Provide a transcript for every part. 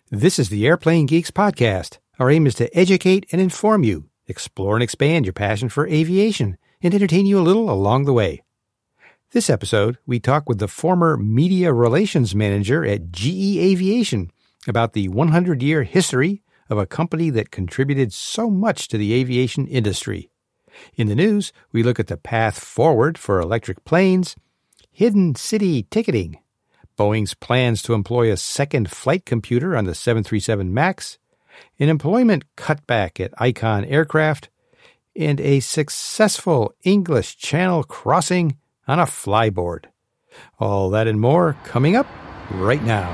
This is the Airplane Geeks podcast. Our aim is to educate and inform you, explore and expand your passion for aviation, and entertain you a little along the way. This episode, we talk with the former media relations manager at GE Aviation about the 100-year history of a company that contributed so much to the aviation industry. In the news, we look at the path forward for electric planes, hidden city ticketing, Boeing's plans to employ a second flight computer on the 737 MAX, an employment cutback at Icon Aircraft, and a successful English Channel crossing on a flyboard. All that and more coming up right now.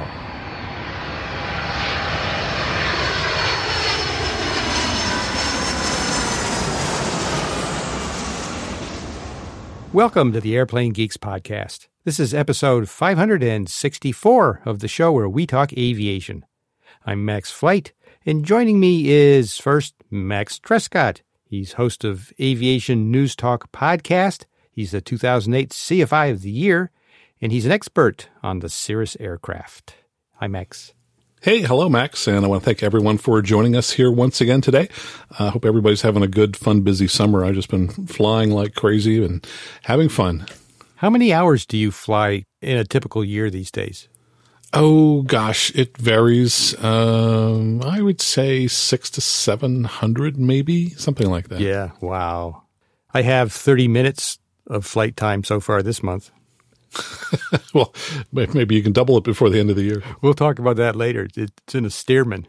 Welcome to the Airplane Geeks podcast. This is episode 564 of the show where we talk aviation. I'm Max Flight, and joining me is first Max Trescott. He's host of Aviation News Talk podcast. He's the 2008 CFI of the Year, and he's an expert on the Cirrus aircraft. Hi, Max. Hey, hello, Max, and I want to thank everyone for joining us here once again today. I hope everybody's having a good, fun, busy summer. I've just been flying like crazy and having fun. How many hours do you fly in a typical year these days? Oh, gosh, it varies. I would say 600 to 700, maybe, something like that. Yeah, wow. I have 30 minutes of flight time so far this month. Well, maybe you can double it before the end of the year. We'll talk about that later. It's in a Stearman.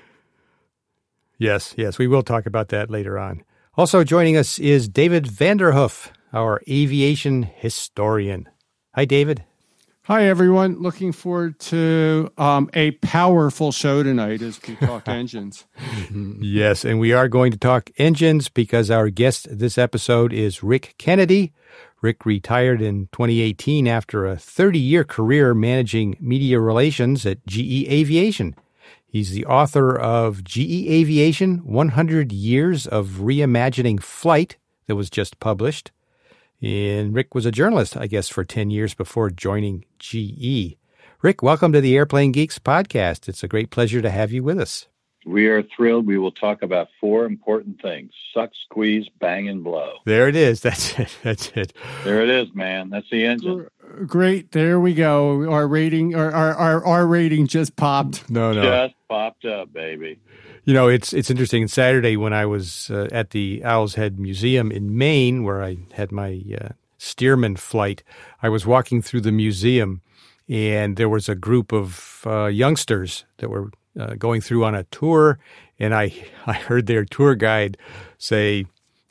Yes, we will talk about that later on. Also joining us is David Vanderhoof, our aviation historian. Hi, David. Hi, everyone. Looking forward to a powerful show tonight as we talk engines. Yes, and we are going to talk engines because our guest this episode is Rick Kennedy. Rick retired in 2018 after a 30-year career managing media relations at GE Aviation. He's the author of GE Aviation, 100 Years of Reimagining Flight that was just published. And Rick was a journalist, I guess, for 10 years before joining GE. Rick, welcome to the Airplane Geeks podcast. It's a great pleasure to have you with us. We are thrilled. We will talk about four important things: suck, squeeze, bang, and blow. There it is. That's it. There it is, man. That's the engine. Great. There we go. Our rating, our rating just popped. No. Just popped up, baby. You know, it's interesting. Saturday when I was at the Owl's Head Museum in Maine, where I had my Stearman flight, I was walking through the museum, and there was a group of youngsters that were going through on a tour, and I heard their tour guide say,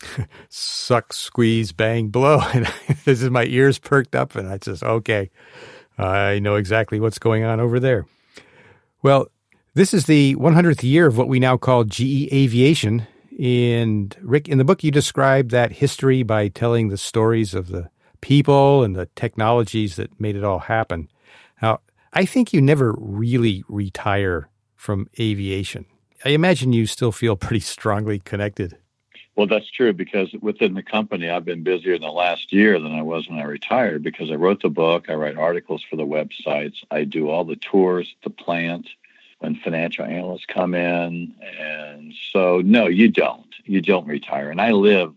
suck, squeeze, bang, blow. And this is my ears perked up, and I just, okay, I know exactly what's going on over there. Well, this is the 100th year of what we now call GE Aviation. And Rick, in the book, you describe that history by telling the stories of the people and the technologies that made it all happen. Now, I think you never really retire from aviation. I imagine you still feel pretty strongly connected. Well, that's true, because within the company, I've been busier in the last year than I was when I retired, because I wrote the book, I write articles for the websites, I do all the tours at the plant when financial analysts come in. And so, no, you don't retire. And I live,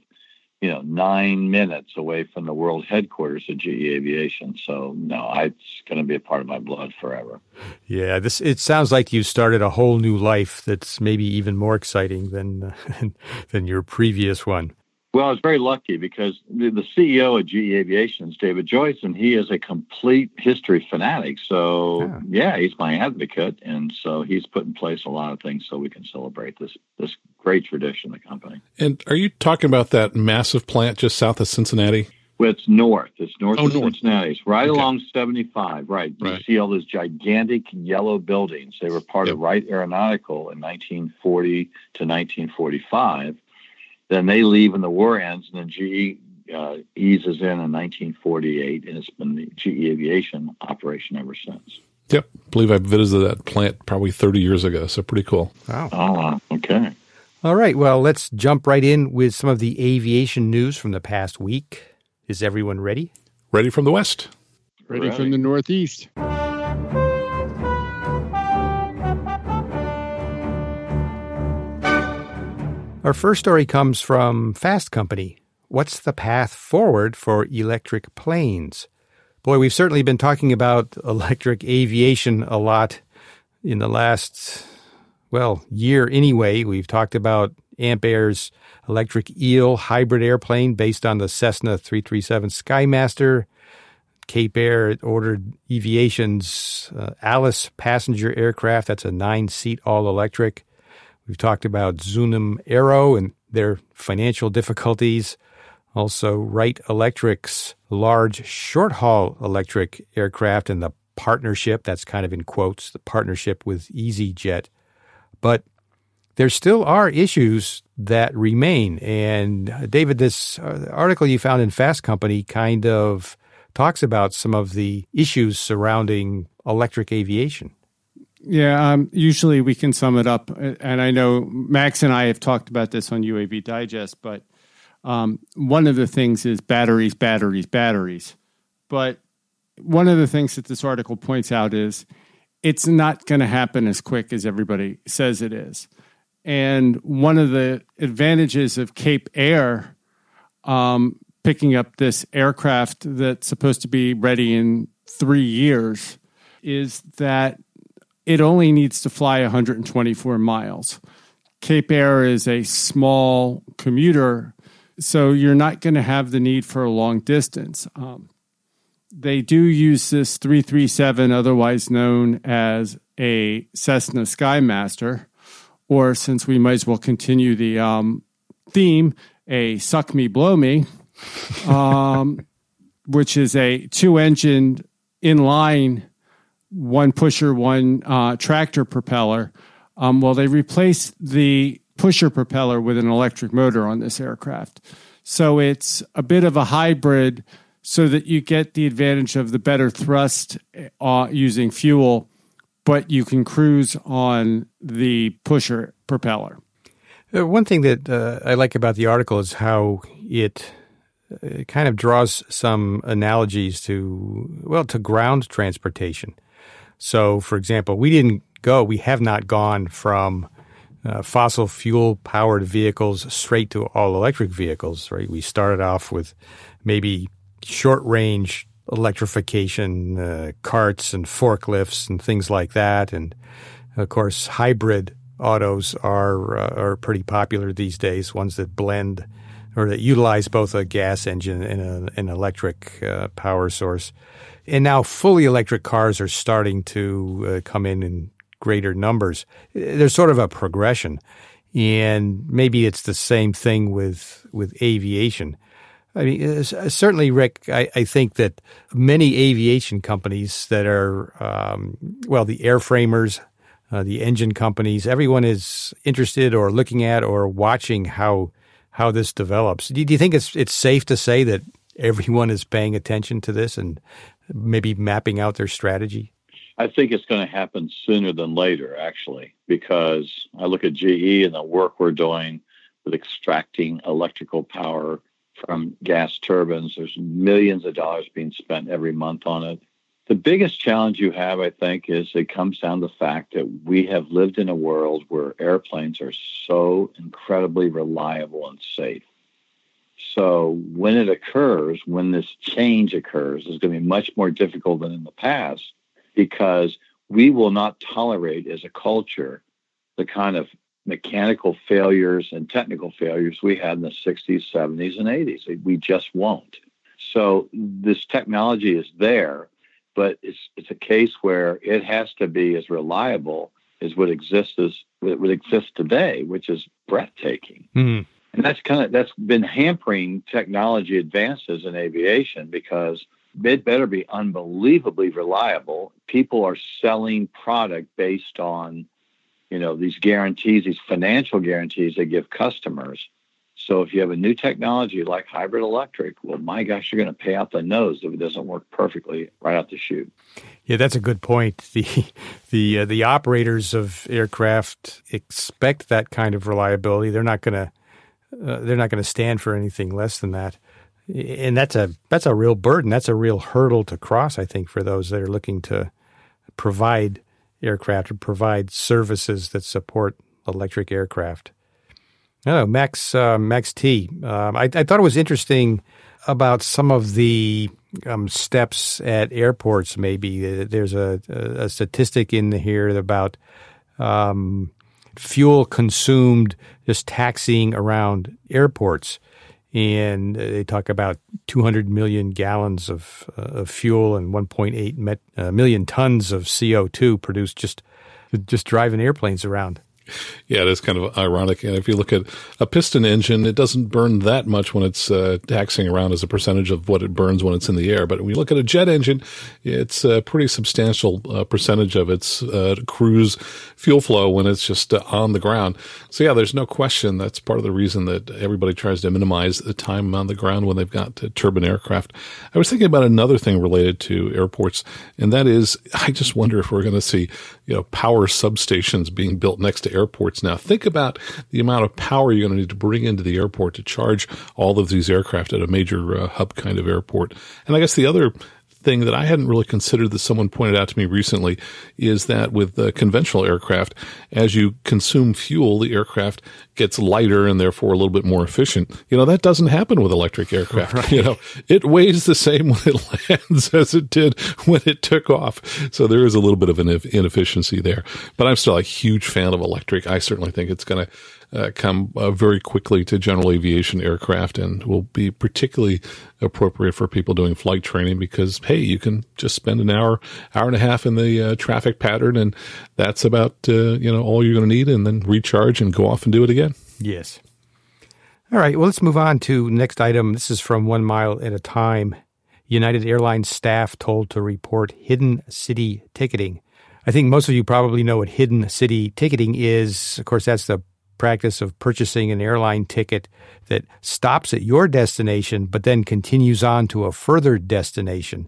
9 minutes away from the world headquarters of GE Aviation. So, no, it's going to be a part of my blood forever. Yeah, it sounds like you started a whole new life that's maybe even more exciting than your previous one. Well, I was very lucky because the CEO of GE Aviation is David Joyce, and he is a complete history fanatic. So, yeah, he's my advocate, and so he's put in place a lot of things so we can celebrate this great tradition of the company. And are you talking about that massive plant just south of Cincinnati? Well, it's north. It's north of north. Cincinnati. It's right along 75, right. You Right. see all those gigantic yellow buildings. They were part of Wright Aeronautical in 1940 to 1945. Then they leave and the war ends, and then GE eases in 1948, and it's been the GE Aviation operation ever since. Yep. I believe I visited that plant probably 30 years ago, so pretty cool. Wow. Oh, okay. All right, well, let's jump right in with some of the aviation news from the past week. Is everyone ready? Ready from the West. Ready from the Northeast. Our first story comes from Fast Company. What's the path forward for electric planes? Boy, we've certainly been talking about electric aviation a lot in the last, year anyway. We've talked about Ampair's electric Eel hybrid airplane based on the Cessna 337 Skymaster. Cape Air ordered Eviation's Alice passenger aircraft. That's a 9-seat all-electric. We've talked about Zunim Aero and their financial difficulties. Also, Wright Electric's large short-haul electric aircraft and the partnership, that's kind of in quotes, the partnership with EasyJet. But there still are issues that remain. And David, this article you found in Fast Company kind of talks about some of the issues surrounding electric aviation. Yeah, usually we can sum it up. And I know Max and I have talked about this on UAV Digest, but one of the things is batteries. But one of the things that this article points out is it's not going to happen as quick as everybody says it is. And one of the advantages of Cape Air picking up this aircraft that's supposed to be ready in 3 years is that it only needs to fly 124 miles. Cape Air is a small commuter, so you're not going to have the need for a long distance. They do use this 337, otherwise known as a Cessna Skymaster, or since we might as well continue the theme, a Suck Me, Blow Me, which is a 2-engined inline, one pusher, one tractor propeller. They replaced the pusher propeller with an electric motor on this aircraft. So it's a bit of a hybrid so that you get the advantage of the better thrust using fuel, but you can cruise on the pusher propeller. One thing that I like about the article is how it kind of draws some analogies to ground transportation. So, for example, we have not gone from fossil fuel-powered vehicles straight to all-electric vehicles, right? We started off with maybe short-range electrification, carts and forklifts and things like that. And, of course, hybrid autos are pretty popular these days, ones that blend or that utilize both a gas engine and an electric power source. And now fully electric cars are starting to come in greater numbers. There's sort of a progression. And maybe it's the same thing with aviation. I mean, certainly, Rick, I think that many aviation companies that are, the airframers, the engine companies, everyone is interested or looking at or watching how this develops. Do you think it's safe to say that everyone is paying attention to this and maybe mapping out their strategy? I think it's going to happen sooner than later, actually, because I look at GE and the work we're doing with extracting electrical power from gas turbines. There's millions of dollars being spent every month on it. The biggest challenge you have, I think, is it comes down to the fact that we have lived in a world where airplanes are so incredibly reliable and safe. So when it occurs, when this change occurs, it's going to be much more difficult than in the past because we will not tolerate as a culture the kind of mechanical failures and technical failures we had in the 60s, 70s, and 80s. We just won't. So this technology is there, but it's a case where it has to be as reliable as what exists today, which is breathtaking. Mm-hmm. And that's been hampering technology advances in aviation because it better be unbelievably reliable. People are selling product based on, these guarantees, these financial guarantees they give customers. So if you have a new technology like hybrid electric, well, my gosh, you're going to pay out the nose if it doesn't work perfectly right out the chute. Yeah, that's a good point. The operators of aircraft expect that kind of reliability. They're not going to stand for anything less than that. And that's a real burden. That's a real hurdle to cross, I think, for those that are looking to provide aircraft or provide services that support electric aircraft. Oh, Max T. I thought it was interesting about some of the steps at airports. Maybe there's a statistic in here about fuel consumed just taxiing around airports, and they talk about 200 million gallons of fuel and 1.8 million tons of CO2 produced just driving airplanes around. Yeah, it is kind of ironic. And if you look at a piston engine, it doesn't burn that much when it's taxiing around as a percentage of what it burns when it's in the air. But when you look at a jet engine, it's a pretty substantial percentage of its cruise fuel flow when it's just on the ground. So yeah, there's no question that's part of the reason that everybody tries to minimize the time on the ground when they've got turbine aircraft. I was thinking about another thing related to airports, and that is, I just wonder if we're going to see, power substations being built next to airports now. Think about the amount of power you're going to need to bring into the airport to charge all of these aircraft at a major hub kind of airport. And I guess the other thing that I hadn't really considered that someone pointed out to me recently is that with conventional aircraft, as you consume fuel, the aircraft gets lighter and therefore a little bit more efficient. That doesn't happen with electric aircraft. Right. It weighs the same when it lands as it did when it took off. So there is a little bit of an inefficiency there. But I'm still a huge fan of electric. I certainly think it's going to come very quickly to general aviation aircraft and will be particularly appropriate for people doing flight training because, hey, you can just spend an hour and a half in the traffic pattern, and that's about, all you're going to need, and then recharge and go off and do it again. Yes. All right. Well, let's move on to next item. This is from 1 Mile at a Time. United Airlines staff told to report hidden city ticketing. I think most of you probably know what hidden city ticketing is. Of course, that's the practice of purchasing an airline ticket that stops at your destination but then continues on to a further destination,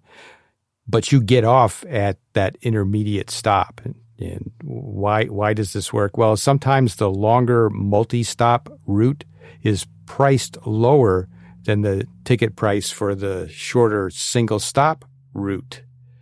but you get off at that intermediate stop. And why does this work? Well, sometimes the longer multi-stop route is priced lower than the ticket price for the shorter single-stop route.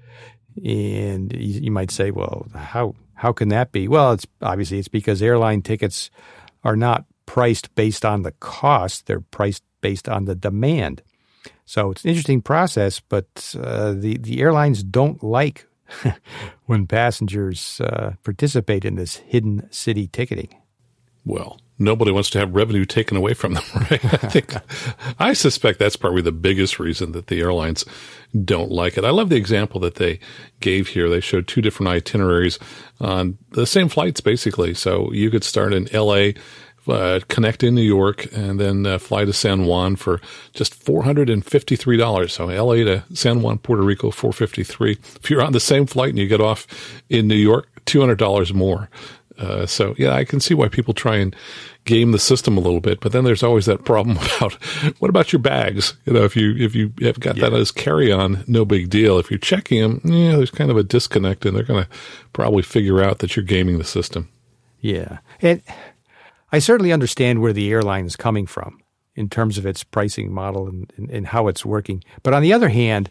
And you might say, well, how can that be? Well, it's because airline tickets are not priced based on the cost. They're priced based on the demand. So it's an interesting process, but the airlines don't like when passengers participate in this hidden city ticketing. Well, nobody wants to have revenue taken away from them, right? I suspect that's probably the biggest reason that the airlines don't like it. I love the example that they gave here. They showed two different itineraries on the same flights, basically. So you could start in L.A., connect in New York, and then fly to San Juan for just $453. So L.A. to San Juan, Puerto Rico, $453. If you're on the same flight and you get off in New York, $200 more. So yeah, I can see why people try and game the system a little bit, but then there's always that problem about what about your bags? If you have got that as carry-on, no big deal. If you're checking them, there's kind of a disconnect, and they're going to probably figure out that you're gaming the system. Yeah, and I certainly understand where the airline is coming from in terms of its pricing model and how it's working. But on the other hand,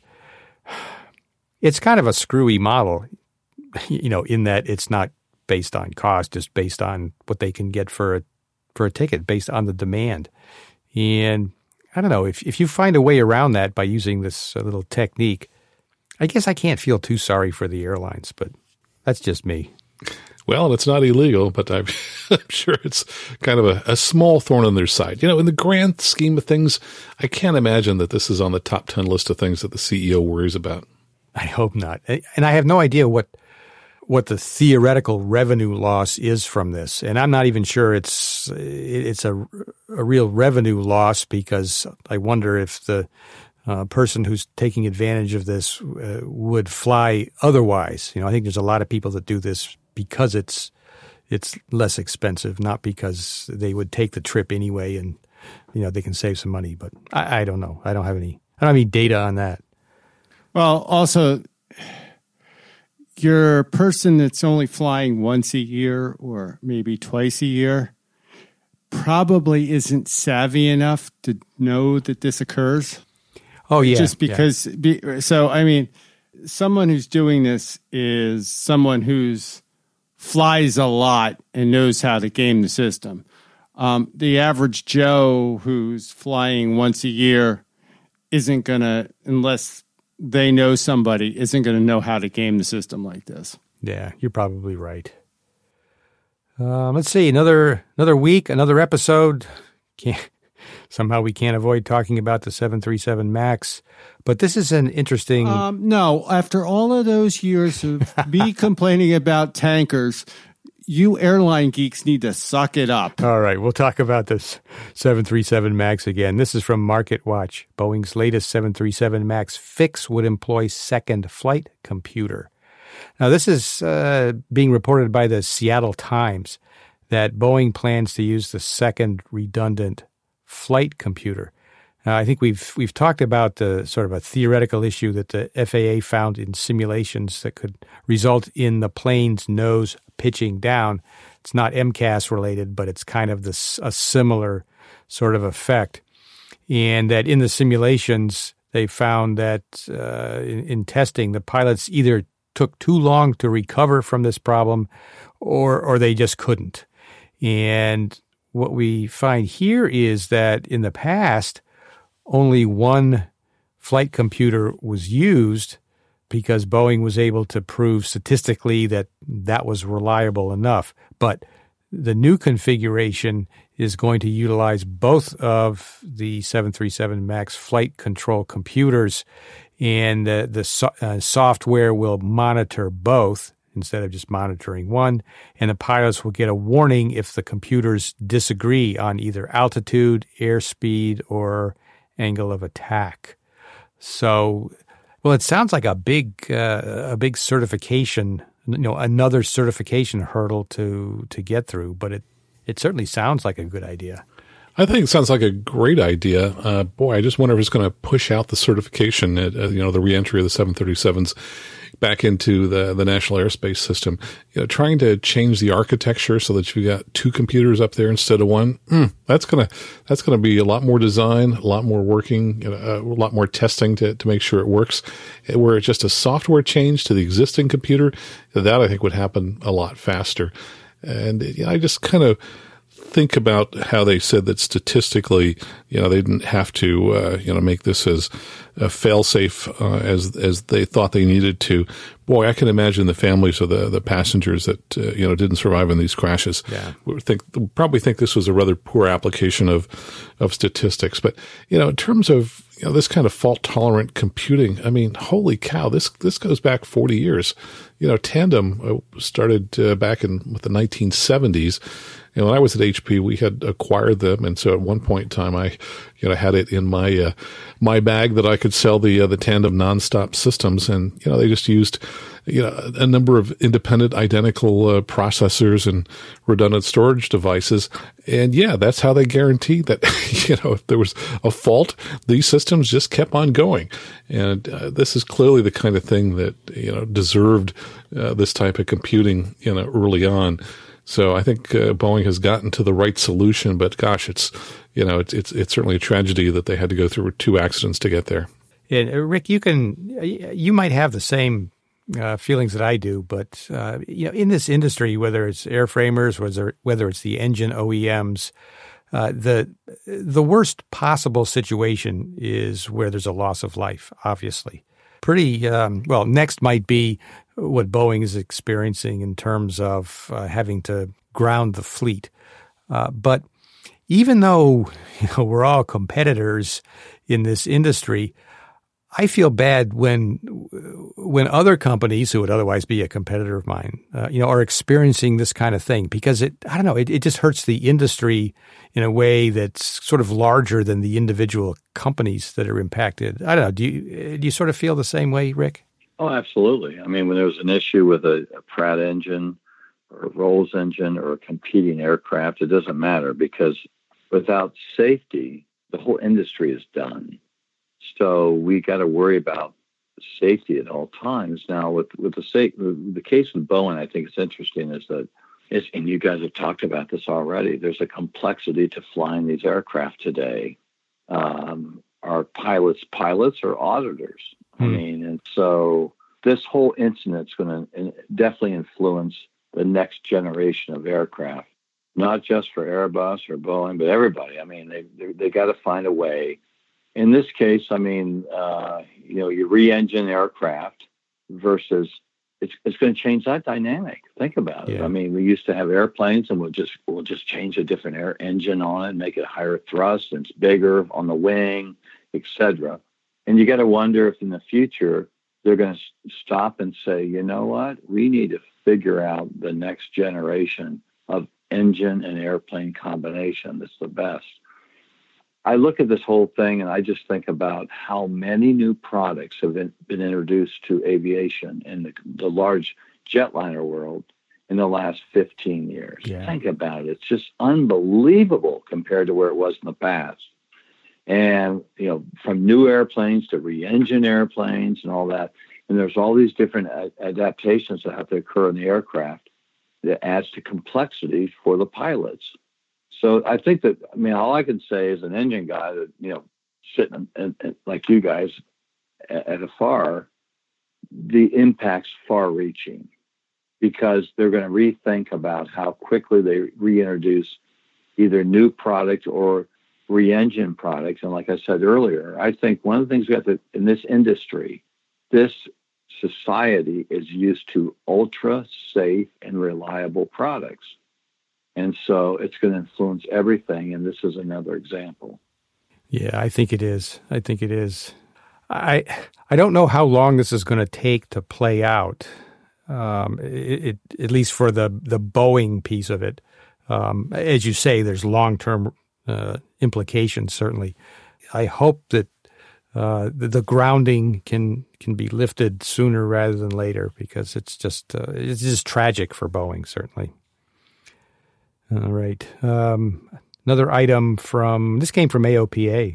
it's kind of a screwy model, in that it's not based on cost, just based on what they can get for a ticket, based on the demand. And I don't know, if you find a way around that by using this little technique, I guess I can't feel too sorry for the airlines, but that's just me. Well, it's not illegal, but I'm sure it's kind of a small thorn on their side. In the grand scheme of things, I can't imagine that this is on the top 10 list of things that the CEO worries about. I hope not. And I have no idea what the theoretical revenue loss is from this. And I'm not even sure it's a real revenue loss, because I wonder if the person who's taking advantage of this would fly otherwise. I think there's a lot of people that do this because it's less expensive, not because they would take the trip anyway and they can save some money. But I don't know. I don't have any data on that. Well, also, you're a person that's only flying once a year or maybe twice a year probably isn't savvy enough to know that this occurs. Oh, yeah. Just because. Yeah. Someone who's doing this is someone who's flies a lot and knows how to game the system. The average Joe who's flying once a year isn't going to, unless they know somebody, isn't going to know how to game the system like this. Yeah, you're probably right. Let's see, another week, another episode. Somehow we can't avoid talking about the 737 MAX, but this is an interesting... No, after all of those years of me complaining about tankers, you airline geeks need to suck it up. All right, we'll talk about this 737 MAX again. This is from Market Watch. Boeing's latest 737 MAX fix would employ second flight computer. Now, this is being reported by the Seattle Times that Boeing plans to use the second redundant flight computer. I think we've talked about the sort of a theoretical issue that the FAA found in simulations that could result in the plane's nose pitching down. It's not MCAS related, but it's kind of a similar sort of effect. And that in the simulations, they found that in testing, the pilots either took too long to recover from this problem or they just couldn't. And what we find here is that in the past, only one flight computer was used because Boeing was able to prove statistically that that was reliable enough. But the new configuration is going to utilize both of the 737 MAX flight control computers, and the software will monitor both instead of just monitoring one, and the pilots will get a warning if the computers disagree on either altitude, airspeed, or angle of attack. So, well, it sounds like a big certification, another certification hurdle to get through, but it certainly sounds like a good idea. I think it sounds like a great idea. Boy, I just wonder if it's going to push out the certification, the reentry of the 737s back into the National Airspace System. Trying to change the architecture so that you've got two computers up there instead of one. That's gonna be a lot more design, a lot more working, a lot more testing to make sure it works. Where it's just a software change to the existing computer, that I think would happen a lot faster. And I just kind of think about how they said that statistically, they didn't have to, make this as fail-safe as they thought they needed to. Boy, I can imagine the families of the passengers that didn't survive in these crashes. Yeah. Probably think this was a rather poor application of statistics. But in terms of this kind of fault-tolerant computing, I mean, holy cow, this goes back 40 years. Tandem started back with the 1970s. And when I was at HP, we had acquired them, and so at one point in time, I, had it in my my bag that I could sell the Tandem nonstop systems, and they just used a number of independent, identical processors and redundant storage devices, and that's how they guaranteed that if there was a fault, these systems just kept on going, and this is clearly the kind of thing that deserved this type of computing early on. So I think Boeing has gotten to the right solution, but gosh, it's certainly a tragedy that they had to go through two accidents to get there. And Rick, you might have the same feelings that I do, but in this industry, whether it's airframers, whether it's the engine OEMs, the worst possible situation is where there's a loss of life. Obviously, pretty next might be what Boeing is experiencing in terms of having to ground the fleet. But even though we're all competitors in this industry, I feel bad when other companies who would otherwise be a competitor of mine, are experiencing this kind of thing, because it just hurts the industry in a way that's sort of larger than the individual companies that are impacted. I don't know. Do you sort of feel the same way, Rick? Oh, absolutely. I mean, when there's an issue with a Pratt engine or a Rolls engine or a competing aircraft, it doesn't matter, because without safety, the whole industry is done. So we got to worry about safety at all times. Now, with the case with Boeing, I think it's interesting and you guys have talked about this already, there's a complexity to flying these aircraft today. Are pilots or auditors? I mean, and so this whole incident is going to definitely influence the next generation of aircraft. not just for Airbus or Boeing, but everybody. I mean, they got to find a way. In this case, I mean, you re-engine aircraft versus it's going to change that dynamic. Think about it. I mean, we used to have airplanes, and we'll just change a different air engine on it, make it higher thrust, and it's bigger on the wing, etc. And you got to wonder if in the future they're going to stop and say, you know what, we need to figure out the next generation of engine and airplane combination that's the best. I look at this whole thing and I just think about how many new products have been introduced to aviation in the large jetliner world in the last 15 years. Yeah. Think about it. It's just unbelievable compared to where it was in the past. And, from new airplanes to re-engine airplanes and all that. And there's all these different adaptations that have to occur in the aircraft that adds to complexity for the pilots. So I think that, all I can say as an engine guy that, sitting like you guys at a FAR, the impact's far-reaching because they're going to rethink about how quickly they reintroduce either new product or re-engine products. And like I said earlier, I think one of the things we have to, in this industry, this society is used to ultra safe and reliable products. And so it's going to influence everything. And this is another example. Yeah, I think it is. I don't know how long this is going to take to play out, at least for the Boeing piece of it. As you say, there's long-term implications, certainly. I hope that the grounding can be lifted sooner rather than later because it's just tragic for Boeing, certainly. All right. Another item this came from AOPA.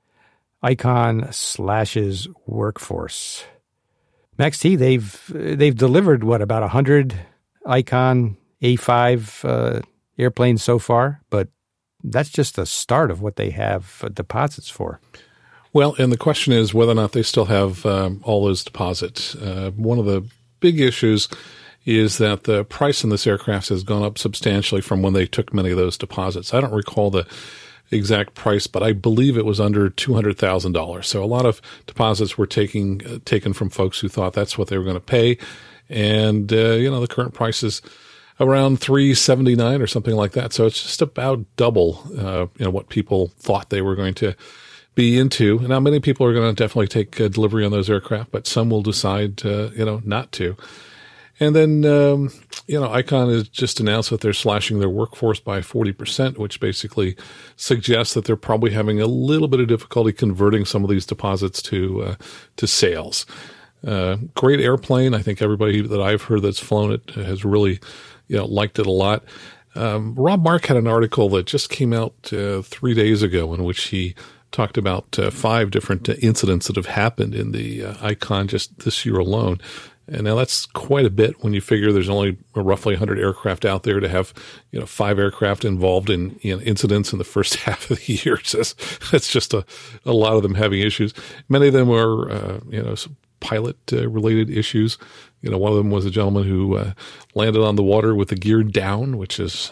Icon slashes workforce. Max T, they've delivered about 100 Icon A5 airplanes so far, but that's just the start of what they have deposits for. Well, and the question is whether or not they still have all those deposits. One of the big issues is that the price in this aircraft has gone up substantially from when they took many of those deposits. I don't recall the exact price, but I believe it was under $200,000. So a lot of deposits were taken from folks who thought that's what they were going to pay. And, the current price is around $379 or something like that. So it's just about double, what people thought they were going to be into. Now, many people are going to definitely take delivery on those aircraft, but some will decide, not to. And then, Icon has just announced that they're slashing their workforce by 40%, which basically suggests that they're probably having a little bit of difficulty converting some of these deposits to sales. Great airplane. I think everybody that I've heard that's flown it has really, liked it a lot. Rob Mark had an article that just came out 3 days ago in which he talked about 5 different incidents that have happened in the Icon just this year alone. And now that's quite a bit when you figure there's only roughly 100 aircraft out there to have, 5 aircraft involved in incidents in the first half of the year. That's just a lot of them having issues. Many of them are, pilot related issues. One of them was a gentleman who landed on the water with the gear down, which is,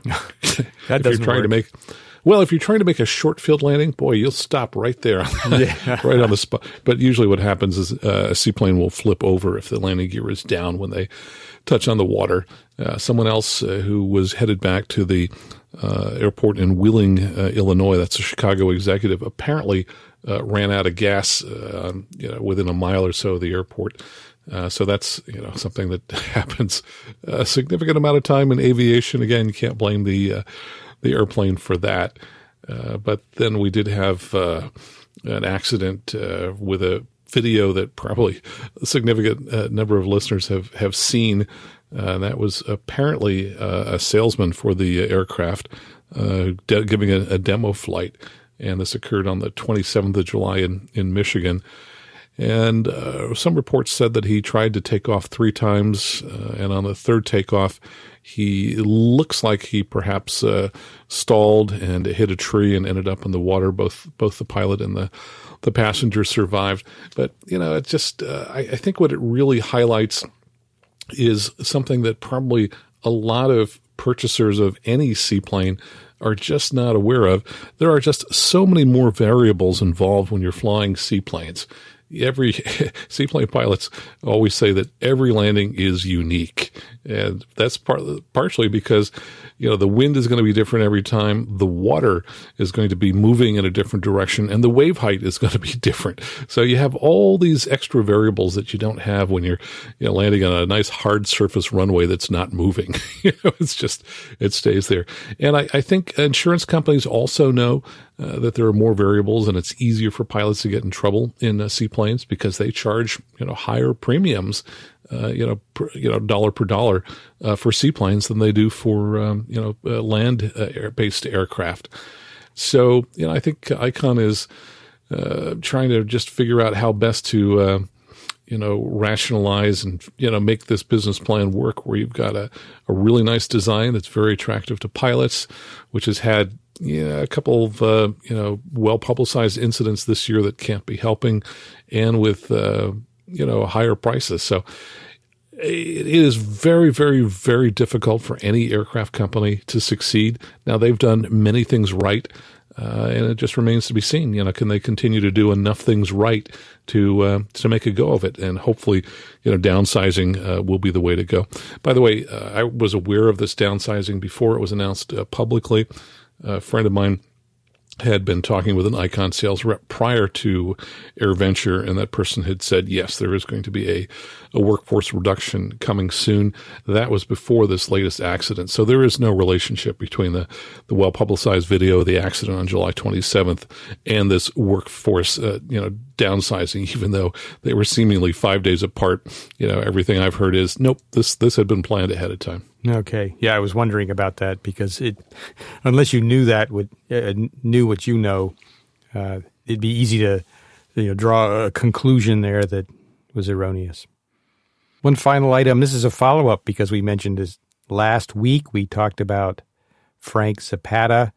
that doesn't work. If you're trying to make a short field landing, boy, you'll stop right there, right on the spot. But usually what happens is a seaplane will flip over if the landing gear is down when they touch on the water. Someone else who was headed back to the airport in Wheeling, Illinois, that's a Chicago executive, apparently ran out of gas within a mile or so of the airport. So that's, something that happens a significant amount of time in aviation. Again, you can't blame the airplane for that. But then we did have an accident with a video that probably a significant number of listeners have seen. That was apparently a salesman for the aircraft giving a demo flight. And this occurred on the 27th of July in Michigan. And some reports said that he tried to take off 3 times, and on the third takeoff, it looks like he perhaps stalled and hit a tree and ended up in the water. Both the pilot and the passenger survived. But, it just I think what it really highlights is something that probably a lot of purchasers of any seaplane are just not aware of. There are just so many more variables involved when you're flying seaplanes. Every seaplane pilots always say that every landing is unique, and that's partially because the wind is going to be different every time. The water is going to be moving in a different direction, and the wave height is going to be different. So you have all these extra variables that you don't have when you're landing on a nice hard surface runway that's not moving. It's just, it stays there. And I think insurance companies also know that there are more variables, and it's easier for pilots to get in trouble in seaplanes because they charge higher premiums, dollar per dollar for seaplanes than they do for land based aircraft. So I think Icahn is trying to just figure out how best to rationalize and make this business plan work, where you've got a really nice design that's very attractive to pilots, which has had a couple of well-publicized incidents this year that can't be helping, and with higher prices. So it is very, very, very difficult for any aircraft company to succeed. Now, they've done many things right, and it just remains to be seen. Can they continue to do enough things right to make a go of it? And hopefully, downsizing will be the way to go. By the way, I was aware of this downsizing before it was announced publicly. A friend of mine had been talking with an Icahn sales rep prior to AirVenture, and that person had said, yes, there is going to be a workforce reduction coming soon. That was before this latest accident. So there is no relationship between the well-publicized video of the accident on July 27th and this workforce, downsizing, even though they were seemingly 5 days apart. Everything I've heard is, nope, this had been planned ahead of time. Okay. Yeah, I was wondering about that because unless you knew that, knew what you know, it'd be easy to draw a conclusion there that was erroneous. One final item. This is a follow-up because we mentioned this last week. We talked about Frank Zapata,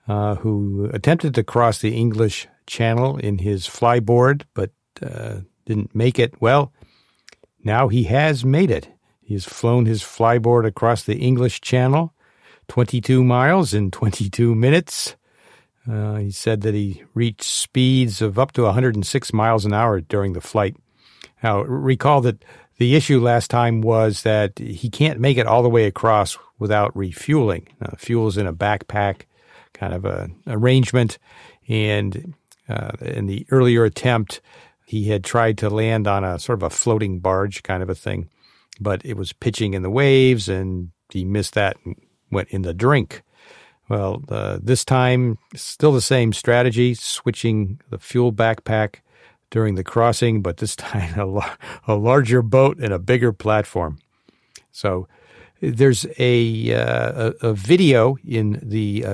who attempted to cross the English Channel in his flyboard, but didn't make it. Well, now he has made it. He's flown his flyboard across the English Channel, 22 miles in 22 minutes. He said that he reached speeds of up to 106 miles an hour during the flight. Now, recall that the issue last time was that he can't make it all the way across without refueling. Fuel's in a backpack kind of a arrangement, and in the earlier attempt, he had tried to land on a sort of a floating barge kind of a thing, but it was pitching in the waves, and he missed that and went in the drink. Well, this time, still the same strategy, switching the fuel backpack during the crossing, but this time a larger boat and a bigger platform. So there's a video in the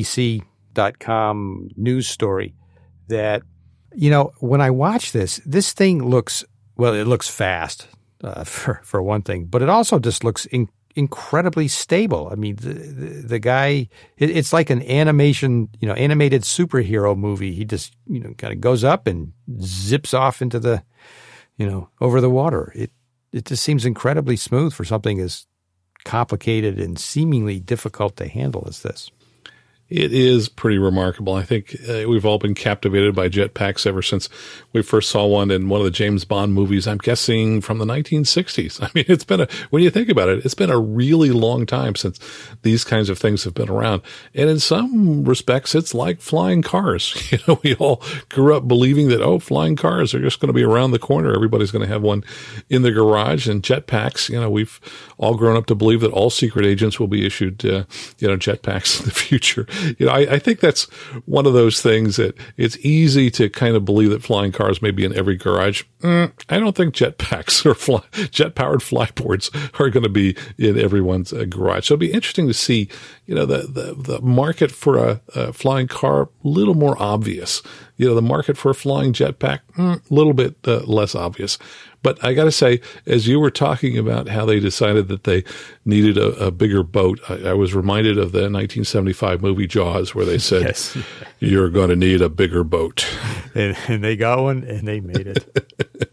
BBC.com news story that, when I watch this thing looks, well, it looks fast for one thing, but it also just looks incredibly stable. I mean, the guy, it's like an animated superhero movie. He just, kind of goes up and zips off into the, over the water. It just seems incredibly smooth for something as complicated and seemingly difficult to handle as this. It is pretty remarkable. I think we've all been captivated by jetpacks ever since we first saw one in one of the James Bond movies, I'm guessing from the 1960s. I mean, when you think about it, it's been a really long time since these kinds of things have been around. And in some respects, it's like flying cars. We all grew up believing that, flying cars are just going to be around the corner. Everybody's going to have one in the garage. And jetpacks, we've all grown up to believe that all secret agents will be issued, jetpacks in the future. I think that's one of those things that it's easy to kind of believe that flying cars may be in every garage. I don't think jetpacks or jet-powered flyboards are going to be in everyone's garage. So it'll be interesting to see, the market for a flying car a little more obvious. The market for a flying jetpack, a little bit less obvious. But I got to say, as you were talking about how they decided that they needed a bigger boat, I was reminded of the 1975 movie Jaws, where they said, yes, you're going to need a bigger boat. And they got one, and they made it.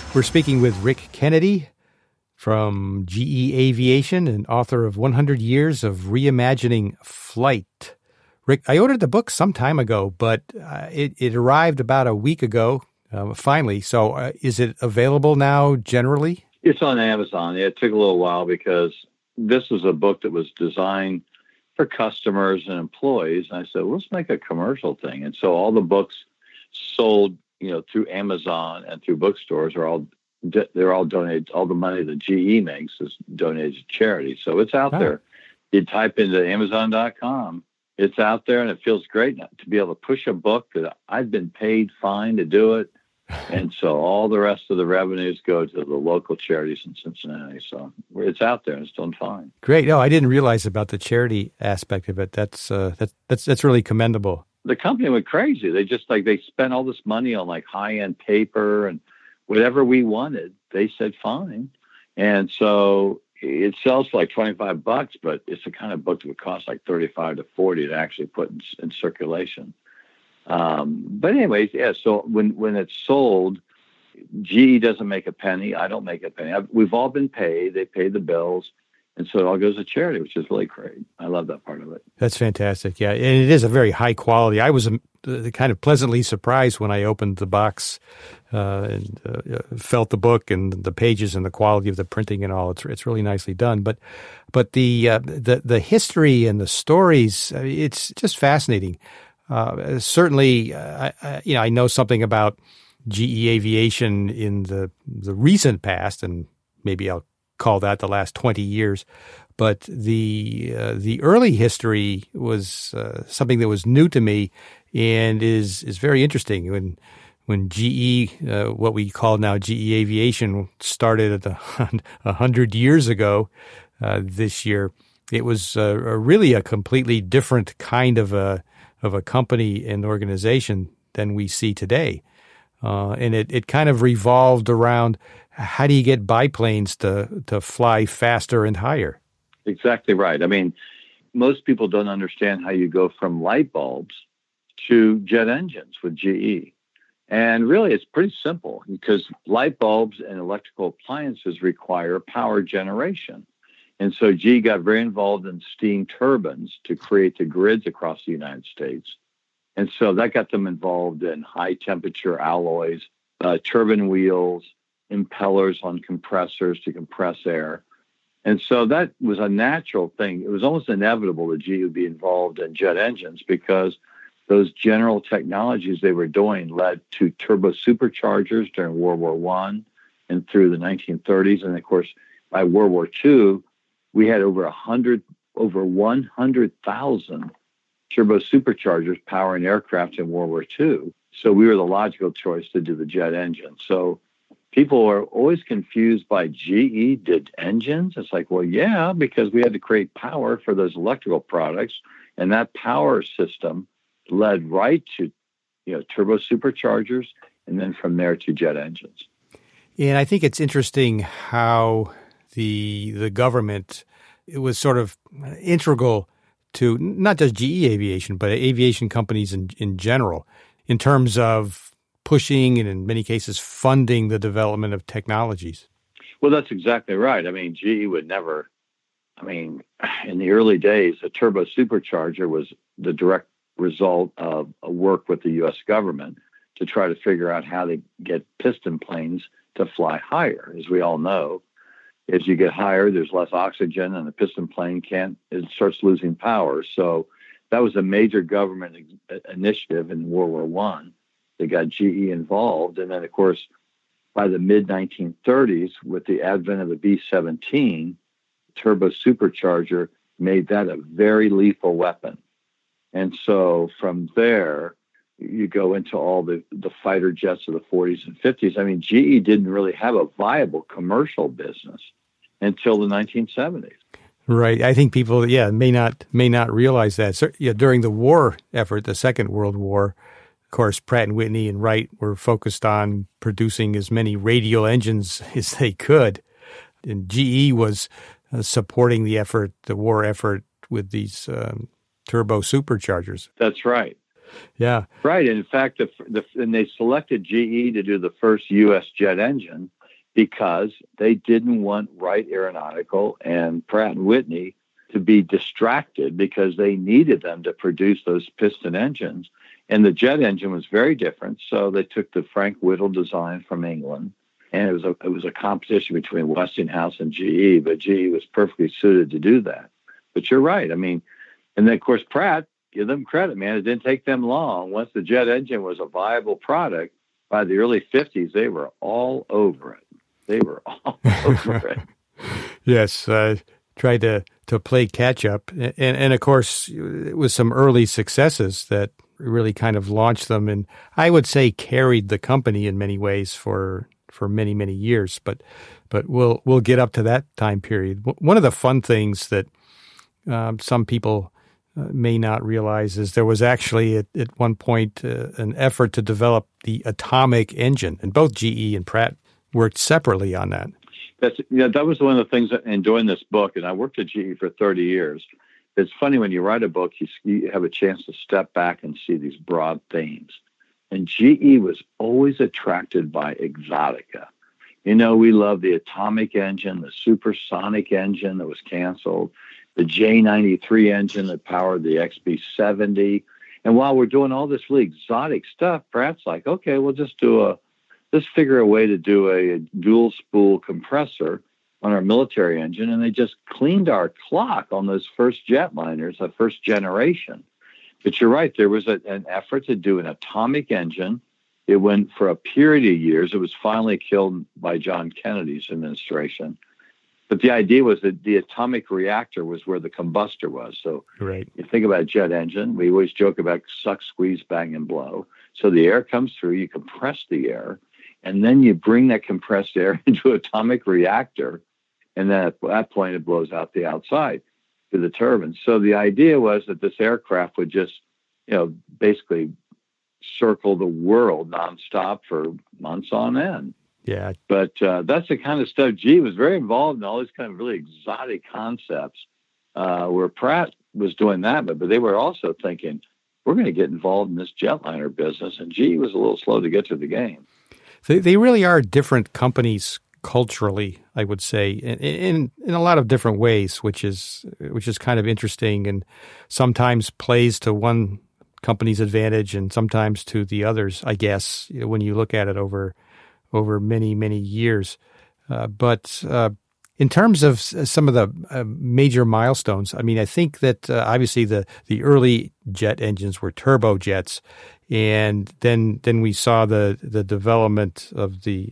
We're speaking with Rick Kennedy from GE Aviation and author of 100 Years of Reimagining Flight. Rick, I ordered the book some time ago, but it arrived about a week ago, finally. So is it available now generally? It's on Amazon. It took a little while because this was a book that was designed for customers and employees. And I said, well, let's make a commercial thing. And so all the books sold, through Amazon and through bookstores they're all donated. All the money that GE makes is donated to charity. So it's out there. You type into Amazon.com. It's out there, and it feels great to be able to push a book that I've been paid fine to do it. And so all the rest of the revenues go to the local charities in Cincinnati. So it's out there and it's doing fine. Great. No, I didn't realize about the charity aspect of it. That's really commendable. The company went crazy. They spent all this money on high-end paper and whatever we wanted. They said fine. And so it sells for $25, but it's the kind of book that would cost $35 to $40 to actually put in circulation. But anyways, yeah, so when it's sold, GE doesn't make a penny. I don't make a penny. We've all been paid. They pay the bills. And so it all goes to charity, which is really great. I love that part of it. That's fantastic. Yeah, and it is a very high quality. I was kind of pleasantly surprised when I opened the box and felt the book and the pages and the quality of the printing and all. It's really nicely done. But the history and the stories, it's just fascinating. Certainly, I know something about GE Aviation in the recent past, and maybe I'll call that the last 20 years. But the early history was something that was new to me and is very interesting. When GE, what we call now GE Aviation, started at 100 years ago this year, it was really a completely different kind of a company and organization than we see today. And it kind of revolved around how do you get biplanes to fly faster and higher? Exactly right. I mean, most people don't understand how you go from light bulbs to jet engines with GE. And really, it's pretty simple because light bulbs and electrical appliances require power generation. And so GE got very involved in steam turbines to create the grids across the United States. And so that got them involved in high temperature alloys, turbine wheels, impellers on compressors to compress air. And so that was a natural thing. It was almost inevitable that GE would be involved in jet engines because those general technologies they were doing led to turbo superchargers during World War I and through the 1930s. And of course, by World War II, we had over 100,000 turbo superchargers powering aircraft in World War II. So we were the logical choice to do the jet engine. So people are always confused by GE did engines. It's well, yeah, because we had to create power for those electrical products. And that power system led right to, turbo superchargers, and then from there to jet engines. And I think it's interesting how the government, it was sort of integral to not just GE Aviation, but aviation companies in general, in terms of pushing and in many cases funding the development of technologies. Well, that's exactly right. I mean, GE would never, in the early days, a turbo supercharger was the direct result of a work with the U.S. government to try to figure out how to get piston planes to fly higher. As we all know, as you get higher, there's less oxygen and the piston plane it starts losing power. So that was a major government initiative in World War I that got GE involved. And then, of course, by the mid-1930s, with the advent of the B-17, turbo supercharger made that a very lethal weapon. And so from there, you go into all the fighter jets of the 40s and 50s. GE didn't really have a viable commercial business until the 1970s. Right. I think people, may not realize that. So, during the war effort, the Second World War, of course, Pratt & Whitney and Wright were focused on producing as many radial engines as they could. And GE was supporting the war effort with these turbo superchargers. That's right. Yeah. Right. And in fact, and they selected GE to do the first U.S. jet engine because they didn't want Wright Aeronautical and Pratt & Whitney to be distracted because they needed them to produce those piston engines. And the jet engine was very different. So they took the Frank Whittle design from England, and it was a competition between Westinghouse and GE, but GE was perfectly suited to do that. But you're right. I mean, and then, of course, Pratt, give them credit, man. It didn't take them long. Once the jet engine was a viable product, by the early 50s, they were all over it. They were all over it. Yes, tried to play catch up. And of course, it was some early successes that really kind of launched them, and I would say carried the company in many ways for many, many years. But we'll get up to that time period. One of the fun things that some people may not realize is there was actually at one point an effort to develop the atomic engine, and both GE and Pratt worked separately on that. That was one of the things that enjoying this book, and I worked at GE for 30 years. It's funny when you write a book, you have a chance to step back and see these broad themes. And GE was always attracted by exotica. You know, we love the atomic engine, the supersonic engine that was canceled, the J93 engine that powered the XB70. And while we're doing all this really exotic stuff, Pratt's like, okay, we'll just figure a way to do a dual spool compressor on our military engine. And they just cleaned our clock on those first jetliners, the first generation. But you're right, there was an effort to do an atomic engine. It went for a period of years. It was finally killed by John Kennedy's administration. But the idea was that the atomic reactor was where the combustor was. So right. You think about a jet engine. We always joke about suck, squeeze, bang, and blow. So the air comes through, you compress the air, and then you bring that compressed air into an atomic reactor, and then at that point it blows out the outside to the turbine. So the idea was that this aircraft would just, basically circle the world nonstop for months on end. Yeah. But that's the kind of stuff. GE was very involved in all these kind of really exotic concepts where Pratt was doing that, but they were also thinking, we're going to get involved in this jetliner business. And GE was a little slow to get to the game. They really are different companies culturally, I would say, in a lot of different ways, which is kind of interesting and sometimes plays to one company's advantage and sometimes to the others, I guess, when you look at it over many, many years. But in terms of some of the major milestones, I mean, I think that obviously the early jet engines were turbojets, and then we saw the development of the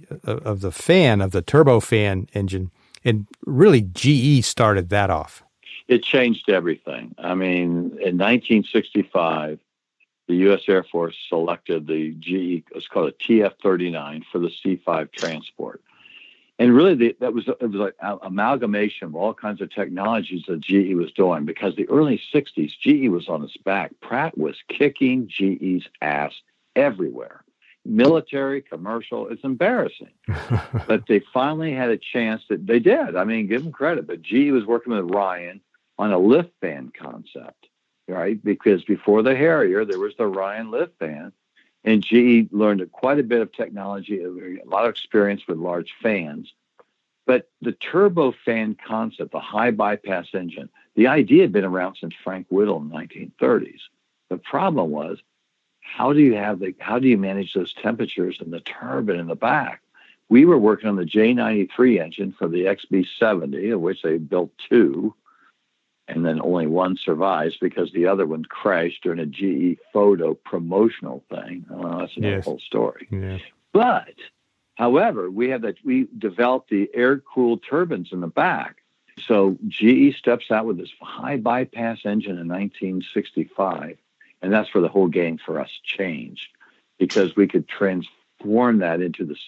turbofan engine, and really GE started that off. It changed everything. I mean, in 1965, the U.S. Air Force selected the GE, it's called a TF-39 for the C-5 transport. And really, it was like an amalgamation of all kinds of technologies that GE was doing, because the early 60s, GE was on its back. Pratt was kicking GE's ass everywhere. Military, commercial, it's embarrassing. But they finally had a chance that they did. I mean, give them credit. But GE was working with Ryan on a lift fan concept, right? Because before the Harrier, there was the Ryan lift fan. And GE learned quite a bit of technology, a lot of experience with large fans. But the turbofan concept, the high bypass engine, the idea had been around since Frank Whittle in the 1930s. The problem was, how do you manage those temperatures in the turbine in the back? We were working on the J93 engine for the XB70, of which they built two, and then only one survives because the other one crashed during a GE photo promotional thing. That's another whole story. Yeah. But, however, we developed the air-cooled turbines in the back. So GE steps out with this high bypass engine in 1965, and that's where the whole game for us changed, because we could transform that into the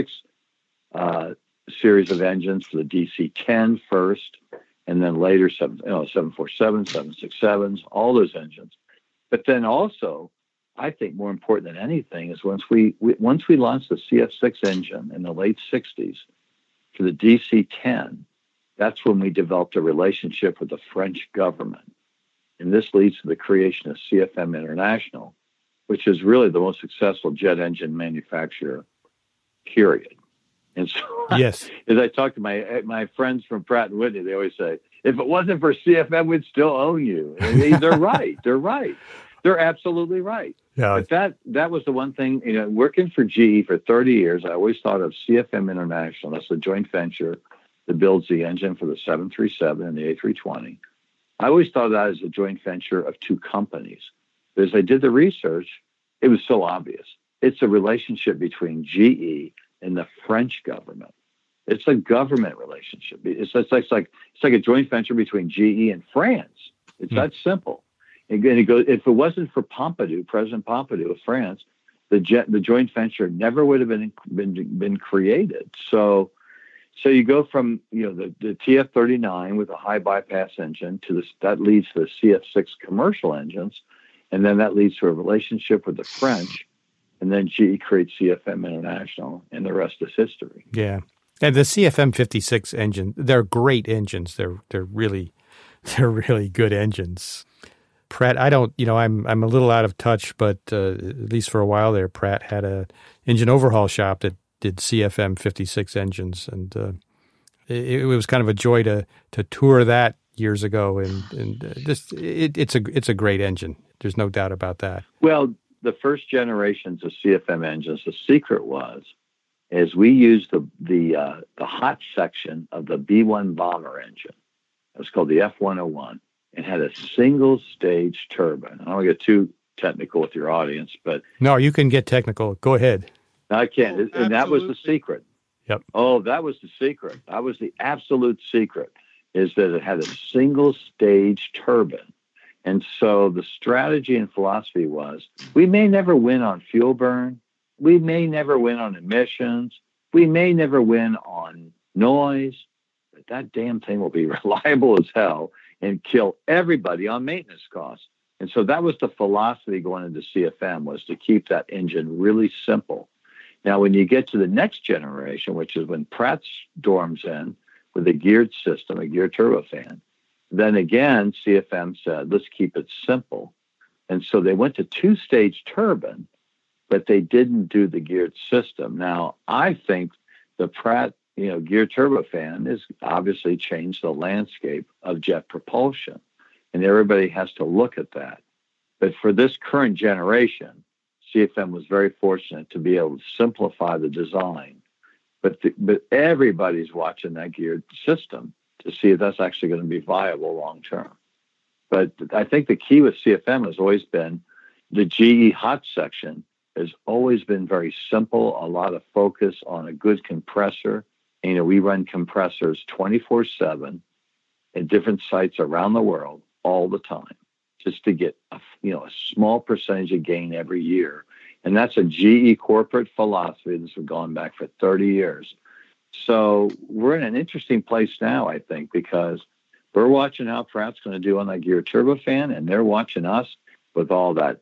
CF6 series of engines for the DC-10 first, and then later 747, 767s, all those engines. But then also, I think more important than anything is once we launched the CF6 engine in the late 60s for the DC-10, that's when we developed a relationship with the French government. And this leads to the creation of CFM International, which is really the most successful jet engine manufacturer, period. And so, Yes. as I talk to my friends from Pratt & Whitney, they always say, if it wasn't for CFM, we'd still own you. And they're right. They're right. They're absolutely right. Yeah. But that was the one thing, working for GE for 30 years, I always thought of CFM International. That's the joint venture that builds the engine for the 737 and the A320. I always thought of that as a joint venture of two companies. But as I did the research, it was so obvious. It's a relationship between GE and the French government. It's a government relationship. It's like a joint venture between GE and France. It's that simple. And it goes, if it wasn't for Pompidou, President Pompidou of France, the joint venture never would have been created. So you go from the TF-39 with a high bypass engine that leads to the CF6 commercial engines, and then that leads to a relationship with the French, and then GE creates CFM International, and the rest is history. Yeah, and the CFM56 engine, they're great engines. They're really good engines. Pratt, I'm a little out of touch, but at least for a while there, Pratt had a engine overhaul shop that did CFM 56 engines, and it was kind of a joy to tour that years ago. And it's a great engine. There's no doubt about that. Well, the first generations of CFM engines, the secret is we used the hot section of the B-1 bomber engine. It was called the F-101. It had a single stage turbine. I don't want to get too technical with your audience, but no, you can get technical. Go ahead. I can't. And that was the secret. Yep. Oh, that was the secret. That was the absolute secret, is that it had a single stage turbine. And so the strategy and philosophy was, we may never win on fuel burn. We may never win on emissions. We may never win on noise, but that damn thing will be reliable as hell and kill everybody on maintenance costs. And so that was the philosophy going into CFM, was to keep that engine really simple. Now, when you get to the next generation, which is when Pratt storms in with a geared system, a geared turbofan, then again, CFM said, let's keep it simple. And so they went to two-stage turbine, but they didn't do the geared system. Now, I think the Pratt geared turbofan has obviously changed the landscape of jet propulsion, and everybody has to look at that. But for this current generation, CFM was very fortunate to be able to simplify the design. But everybody's watching that geared system to see if that's actually going to be viable long term. But I think the key with CFM has always been the GE hot section has always been very simple, a lot of focus on a good compressor. We run compressors 24/7 at different sites around the world all the time, just to get a small percentage of gain every year. And that's a GE corporate philosophy that's gone back for 30 years. So we're in an interesting place now, I think, because we're watching how Pratt's going to do on that geared turbofan, and they're watching us with all that,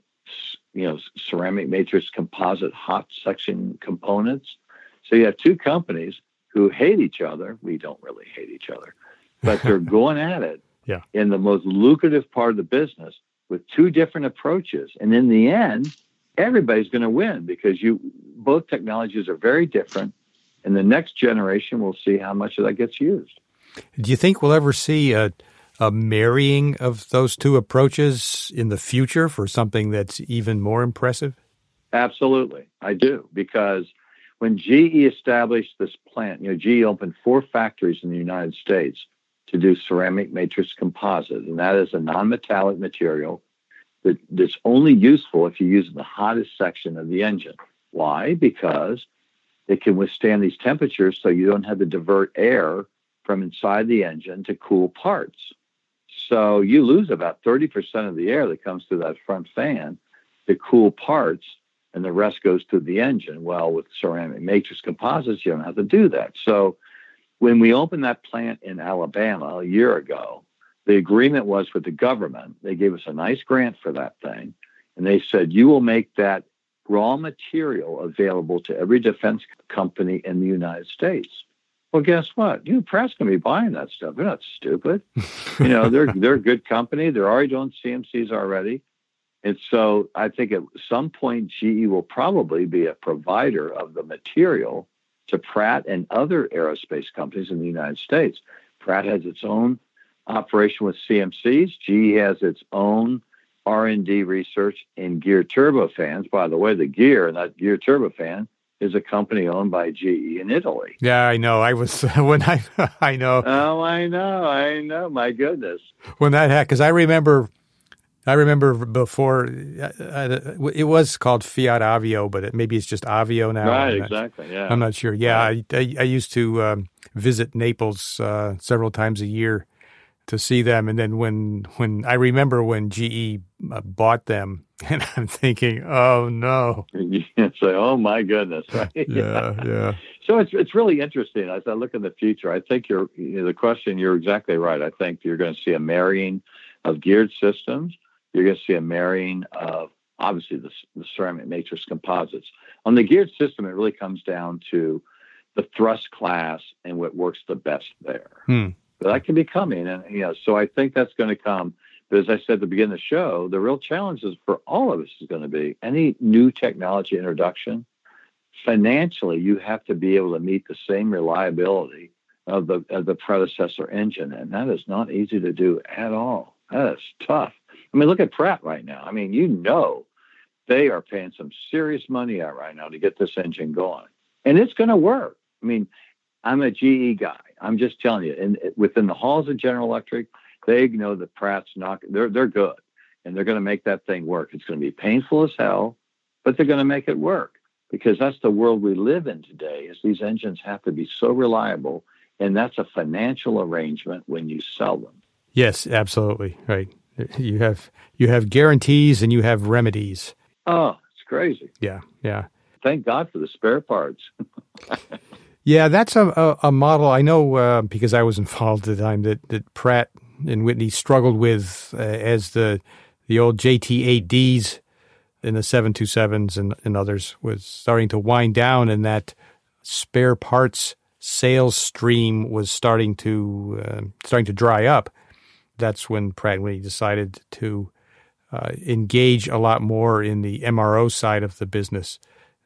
ceramic matrix composite hot section components. So you have two companies who hate each other. We don't really hate each other, but they're going at it in the most lucrative part of the business with two different approaches. And in the end, everybody's going to win because both technologies are very different. And the next generation will see how much of that gets used. Do you think we'll ever see a marrying of those two approaches in the future for something that's even more impressive? Absolutely. I do, because when GE established this plant, GE opened 4 factories in the United States to do ceramic matrix composite, and that is a non-metallic material that's only useful if you use the hottest section of the engine. Why? Because it can withstand these temperatures, so you don't have to divert air from inside the engine to cool parts. So you lose about 30% of the air that comes through that front fan to cool parts, and the rest goes through the engine. Well, with ceramic matrix composites, you don't have to do that. So when we opened that plant in Alabama a year ago, the agreement was with the government. They gave us a nice grant for that thing, and they said, you will make that raw material available to every defense company in the United States. Well, guess what? Pratt's going to be buying that stuff. They're not stupid. They're a good company. They're already doing CMCs already. And so I think at some point, GE will probably be a provider of the material to Pratt and other aerospace companies in the United States. Pratt has its own operation with CMCs. GE has its own R&D research in geared turbofans. By the way, the Gear, and that geared turbofan, is a company owned by GE in Italy. Yeah, I know. I was when I know. Oh, I know. My goodness. When that happened, because I remember before it was called Fiat Avio, but maybe it's just Avio now. Right, exactly. Yeah, I'm not sure. Yeah, right. I used to visit Naples several times a year to see them, and then when I remember when GE bought them, and I'm thinking, oh no, You say, oh my goodness, right? Yeah. So it's really interesting as I look in the future. I think the question, you're exactly right. I think you're going to see a marrying of geared systems. You're going to see a marrying of obviously the ceramic matrix composites. On the geared system, it really comes down to the thrust class and what works the best there. But that can be coming, and so I think that's going to come. But as I said at the beginning of the show, the real challenge is for all of us is going to be any new technology introduction. Financially, you have to be able to meet the same reliability of the predecessor engine, and that is not easy to do at all. That is tough. I mean, look at Pratt right now. I mean, they are paying some serious money out right now to get this engine going, and it's going to work. I mean, I'm a GE guy. I'm just telling you, and within the halls of General Electric, they know that Pratt's not. They're good, and they're going to make that thing work. It's going to be painful as hell, but they're going to make it work because that's the world we live in today. Is these engines have to be so reliable, and that's a financial arrangement when you sell them. Yes, absolutely right. You have guarantees and you have remedies. Oh, it's crazy. Yeah. Thank God for the spare parts. Yeah, that's a model I know because I was involved at the time that Pratt and Whitney struggled with as the old JT8Ds in the 727s and others was starting to wind down, and that spare parts sales stream was starting to dry up. That's when Pratt and Whitney decided to engage a lot more in the MRO side of the business.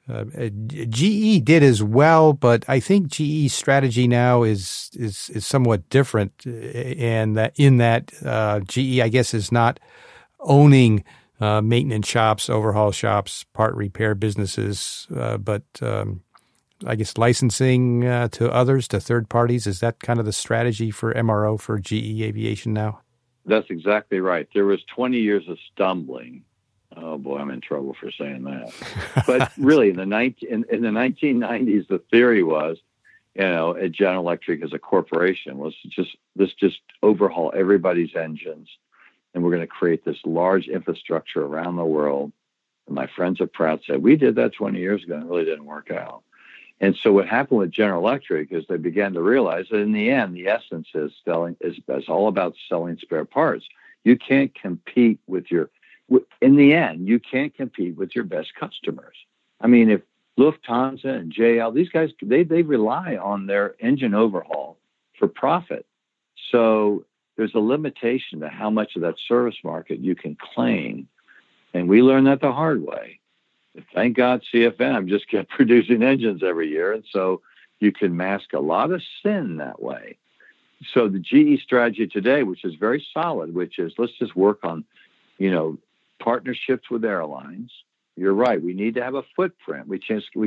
GE did as well, but I think GE's strategy now is somewhat different, and that GE, I guess, is not owning maintenance shops, overhaul shops, part repair businesses, but I guess licensing to others, to third parties. Is that kind of the strategy for MRO for GE Aviation now? That's exactly right. There was 20 years of stumbling. Oh boy, I'm in trouble for saying that. But really, in the 1990s, the theory was, at General Electric as a corporation, let's just overhaul everybody's engines, and we're going to create this large infrastructure around the world. And my friends at Pratt said, we did that 20 years ago, and it really didn't work out. And so what happened with General Electric is they began to realize that in the end, the essence is all about selling spare parts. You can't compete in the end, you can't compete with your best customers. I mean, if Lufthansa and JL, these guys, they rely on their engine overhaul for profit. So there's a limitation to how much of that service market you can claim. And we learned that the hard way. Thank God CFM just kept producing engines every year. And so you can mask a lot of sin that way. So the GE strategy today, which is very solid, which is let's just work on, partnerships with airlines. You're right. We need to have a footprint. We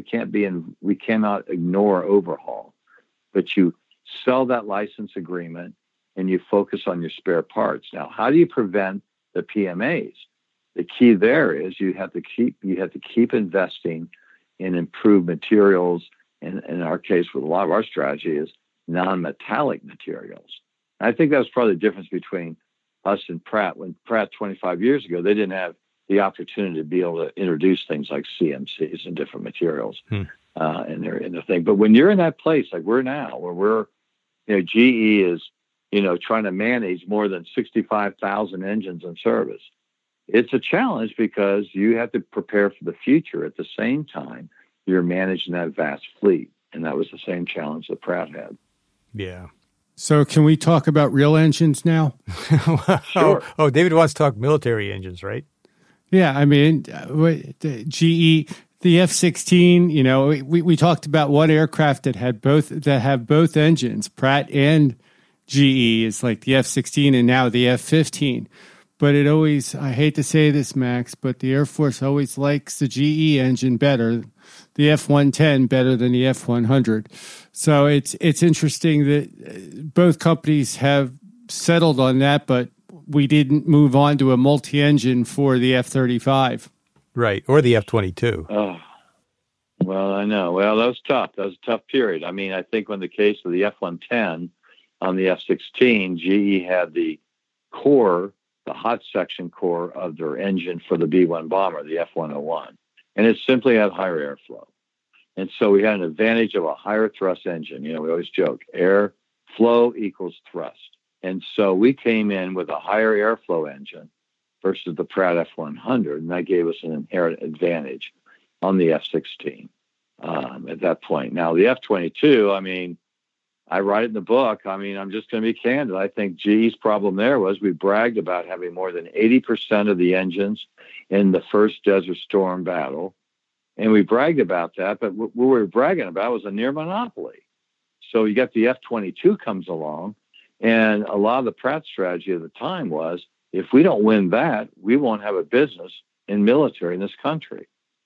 cannot ignore overhaul, but you sell that license agreement and you focus on your spare parts. Now, how do you prevent the PMAs? The key there is you have to keep investing in improved materials. And in our case, with a lot of our strategy is non-metallic materials. And I think that's probably the difference between us and Pratt. When Pratt 25 years ago, they didn't have the opportunity to be able to introduce things like CMCs and different materials in the thing. But when you're in that place like we're now, where we're, GE is, trying to manage more than 65,000 engines in service, it's a challenge because you have to prepare for the future. At the same time, you're managing that vast fleet. And that was the same challenge that Pratt had. Yeah. So can we talk about real engines now? Sure. David wants to talk military engines, right? Yeah, I mean, GE, the F-16, you know, we talked about one aircraft that have both engines, Pratt and GE, is like the F-16 and now the F-15. But it always, I hate to say this, Max, but the Air Force always likes the GE engine better, the F-110 better than the F-100. So it's interesting that both companies have settled on that, but we didn't move on to a multi-engine for the F-35. Right, or the F-22. Oh, well, I know. Well, that was tough. That was a tough period. I mean, I think when the case of the F-110 on the F-16, GE had the core, the hot section core of their engine for the B-1 bomber, the F-101. And it simply had higher airflow. And so we had an advantage of a higher thrust engine. You know, we always joke, air flow equals thrust. And so we came in with a higher airflow engine versus the Pratt F-100, and that gave us an inherent advantage on the F-16 at that point. Now, the F-22, I mean, I write it in the book. I mean, I'm just going to be candid. I think GE's problem there was we bragged about having more than 80% of the engines in the first Desert Storm battle, and we bragged about that, but what we were bragging about was a near monopoly. So you got the F-22 comes along, and a lot of the Pratt strategy at the time was, if we don't win that, we won't have a business in military in this country.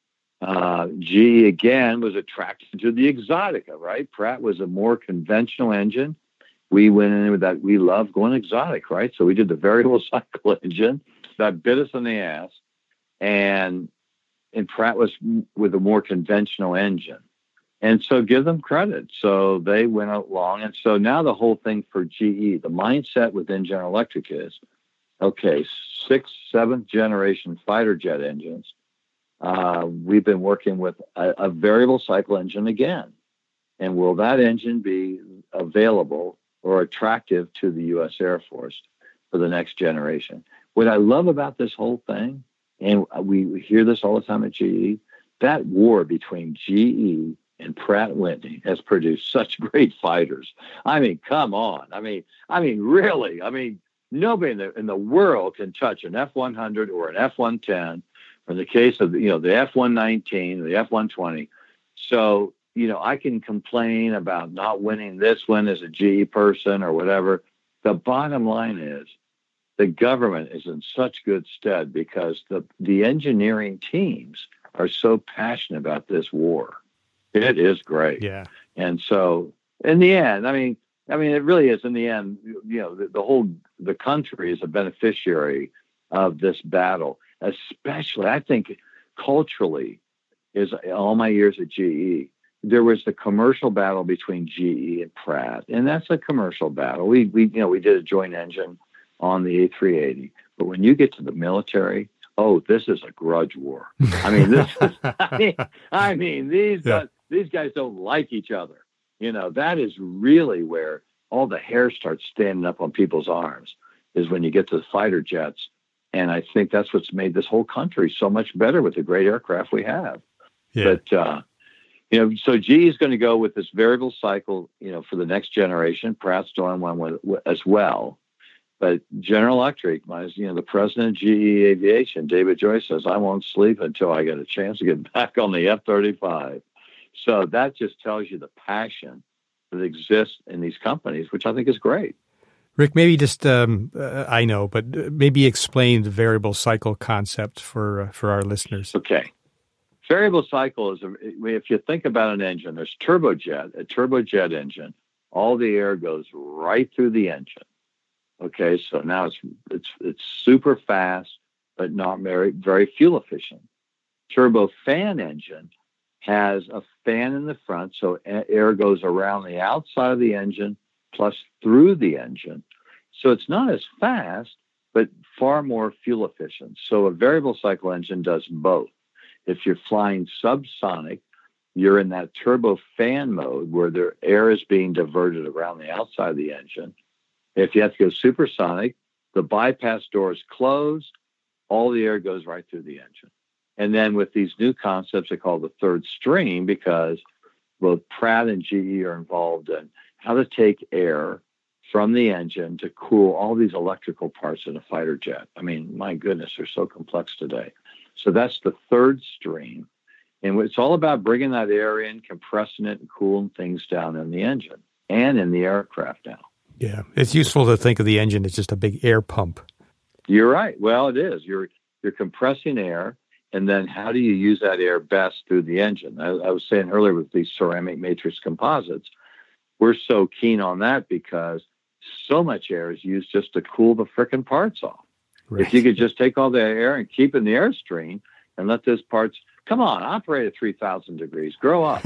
GE, again, was attracted to the Exotica, right? Pratt was a more conventional engine. We went in with that. We love going exotic, right? So we did the variable cycle engine. That bit us in the ass. And Pratt was with a more conventional engine. And so give them credit. So they went along. And so now the whole thing for GE, the mindset within General Electric is, okay, 6th, 7th generation fighter jet engines. We've been working with a variable cycle engine again. And will that engine be available or attractive to the U.S. Air Force for the next generation? What I love about this whole thing, and we hear this all the time at GE, that war between GE and Pratt & Whitney has produced such great fighters. I mean, come on. I mean, really. I mean, nobody in the world can touch an F-100 or an F-110, or in the case of, you know, the F-119, the F-120. So, you know, I can complain about not winning this one as a GE person or whatever. The bottom line is the government is in such good stead because the engineering teams are so passionate about this war. It is great. Yeah. And so in the end, I mean, it really is in the end, you know, the country is a beneficiary of this battle, especially, I think, culturally, is all my years at GE. There was the commercial battle between GE and Pratt, and that's a commercial battle. We did a joint engine on the A380, but when you get to the military, oh, this is a grudge war. I mean, these guys don't like each other. You know, that is really where all the hair starts standing up on people's arms, is when you get to the fighter jets. And I think that's what's made this whole country so much better with the great aircraft we have. Yeah. But, you know, so GE is going to go with this variable cycle, you know, for the next generation. Pratt's doing one as well. But General Electric, the president of GE Aviation, David Joyce, says, I won't sleep until I get a chance to get back on the F-35. So that just tells you the passion that exists in these companies, which I think is great. Rick, maybe just, I know, but maybe explain the variable cycle concept for our listeners. Okay. Variable cycle is, if you think about an engine, there's a turbojet engine. All the air goes right through the engine. Okay, so now it's super fast, but not very, very fuel efficient. Turbofan engine has a fan in the front, so air goes around the outside of the engine plus through the engine. So it's not as fast, but far more fuel efficient. So a variable cycle engine does both. If you're flying subsonic, you're in that turbofan mode where the air is being diverted around the outside of the engine. If you have to go supersonic, the bypass doors close, all the air goes right through the engine. And then with these new concepts, they call the third stream, because both Pratt and GE are involved in how to take air from the engine to cool all these electrical parts in a fighter jet. I mean, my goodness, they're so complex today. So that's the third stream. And it's all about bringing that air in, compressing it, and cooling things down in the engine and in the aircraft now. Yeah, it's useful to think of the engine as just a big air pump. You're right. Well, it is. You're compressing air, and then how do you use that air best through the engine? I was saying earlier with these ceramic matrix composites, we're so keen on that because so much air is used just to cool the frickin' parts off. Right. If you could just take all the air and keep in the airstream and let those parts, come on, operate at 3,000 degrees, grow up.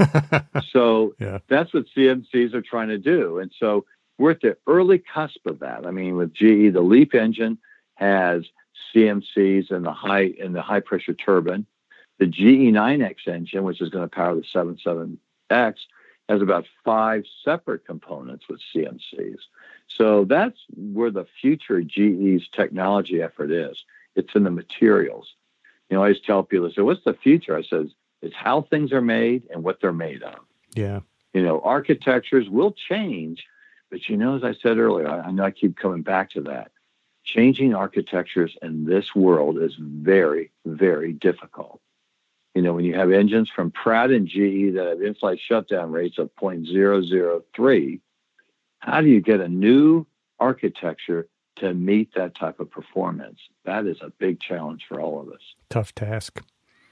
So that's what CMCs are trying to do. And so we're at the early cusp of that. I mean, with GE, the LEAP engine has CMCs in the high pressure turbine. The GE9X engine, which is going to power the 77X, has about 5 separate components with CMCs. So that's where the future GE's technology effort is. It's in the materials. I always tell people, so what's the future? I says, it's how things are made and what they're made of. Yeah. Architectures will change, but as I said earlier, I know I keep coming back to that. Changing architectures in this world is very, very difficult. When you have engines from Pratt and GE that have in-flight shutdown rates of 0.003, how do you get a new architecture to meet that type of performance? That is a big challenge for all of us. Tough task.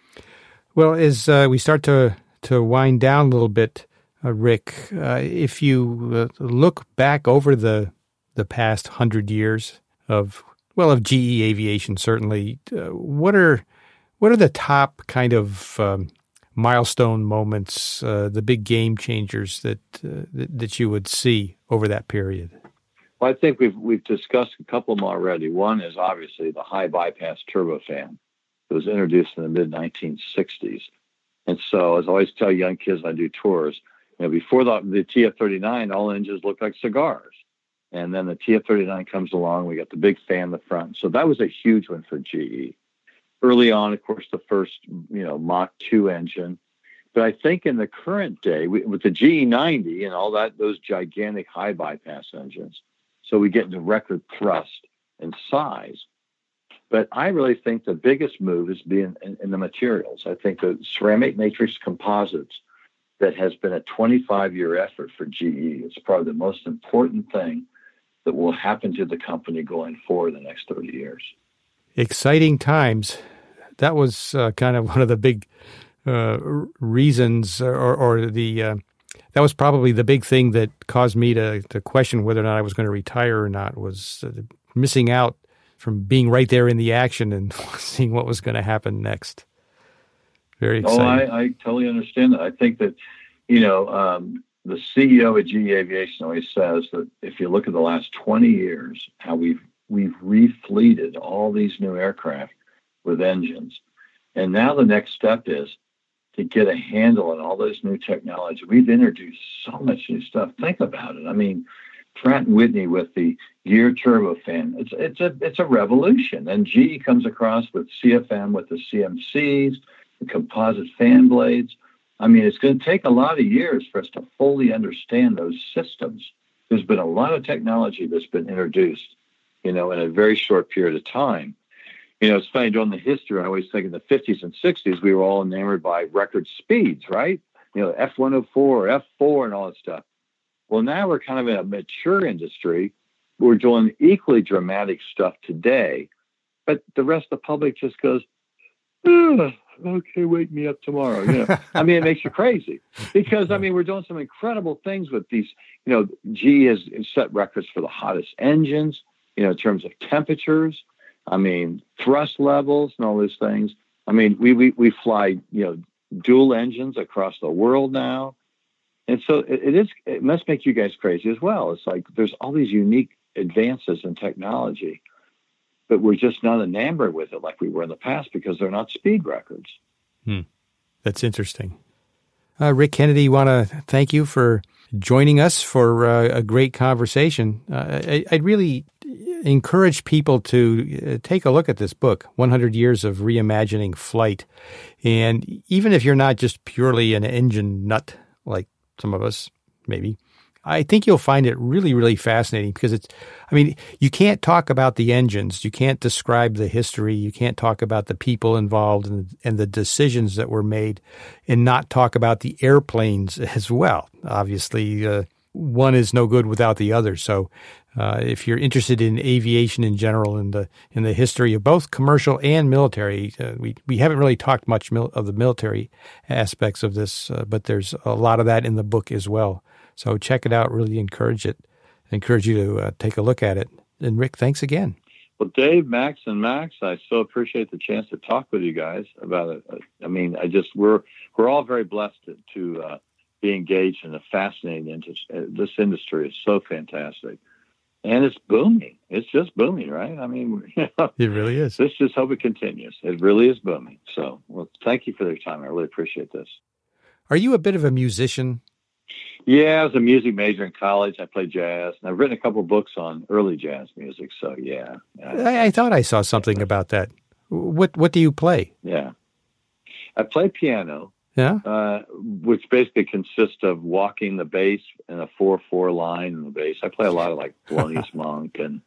Well, as we start to wind down a little bit, Rick, if you look back over the past 100 years of GE Aviation, certainly, what are the top kind of milestone moments, the big game changers that you would see over that period? Well, I think we've discussed a couple of them already. One is obviously the high bypass turbofan. It was introduced in the mid-1960s. And so, as I always tell young kids when I do tours, before the TF-39, all engines looked like cigars. And then the TF-39 comes along, we got the big fan in the front. So that was a huge one for GE. Early on, of course, the first, Mach 2 engine. But I think in the current day, with the GE90 and all that, those gigantic high bypass engines, so we get into record thrust and size. But I really think the biggest move is being in the materials. I think the ceramic matrix composites that has been a 25-year effort for GE is probably the most important thing that will happen to the company going forward the next 30 years. Exciting times. That was kind of one of the big reasons, that was probably the big thing that caused me to question whether or not I was going to retire or not, was missing out from being right there in the action and seeing what was going to happen next. Very exciting. I totally understand that. I think that, the CEO of GE Aviation always says that if you look at the last 20 years, how we've refleeted all these new aircraft with engines. And now the next step is to get a handle on all this new technology. We've introduced so much new stuff. Think about it. I mean, Pratt & Whitney with the gear turbofan, it's a revolution. And GE comes across with CFM with the CMCs, the composite fan blades. I mean, it's going to take a lot of years for us to fully understand those systems. There's been a lot of technology that's been introduced, in a very short period of time. It's funny, during the history, I always think in the 50s and 60s, we were all enamored by record speeds, right? F-104, F4, and all that stuff. Well, now we're kind of in a mature industry. We're doing equally dramatic stuff today, but the rest of the public just goes, okay, wake me up tomorrow. I mean, it makes you crazy because, we're doing some incredible things with these. GE has set records for the hottest engines, in terms of temperatures. Thrust levels and all those things. We fly, dual engines across the world now. And so it must make you guys crazy as well. It's like there's all these unique advances in technology, but we're just not enamored with it like we were in the past because they're not speed records. That's interesting. Rick Kennedy, want to thank you for joining us for a great conversation. I'd really encourage people to take a look at this book, 100 Years of Reimagining Flight. And even if you're not just purely an engine nut like some of us, maybe, I think you'll find it really, really fascinating because you can't talk about the engines. You can't describe the history. You can't talk about the people involved and the decisions that were made and not talk about the airplanes as well. Obviously, one is no good without the other. So if you're interested in aviation in general and in the history of both commercial and military, we haven't really talked much of the military aspects of this, but there's a lot of that in the book as well. So check it out. Really encourage you to take a look at it. And Rick, thanks again. Well, Dave, Max, I so appreciate the chance to talk with you guys about it. I mean, we're all very blessed to be engaged in a fascinating industry. This industry is so fantastic, and it's booming. It's just booming, right? I mean, it really is. Let's just hope it continues. It really is booming. So, well, thank you for your time. I really appreciate this. Are you a bit of a musician? Yeah, I was a music major in college. I played jazz, and I've written a couple of books on early jazz music. So, yeah. I thought I saw something about that. What do you play? Yeah. I play piano, which basically consists of walking the bass in a 4/4 line in the bass. I play a lot of like Thelonious Monk and,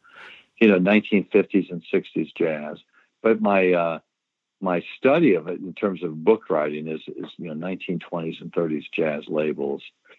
1950s and 60s jazz. But my study of it in terms of book writing is 1920s and 30s jazz labels.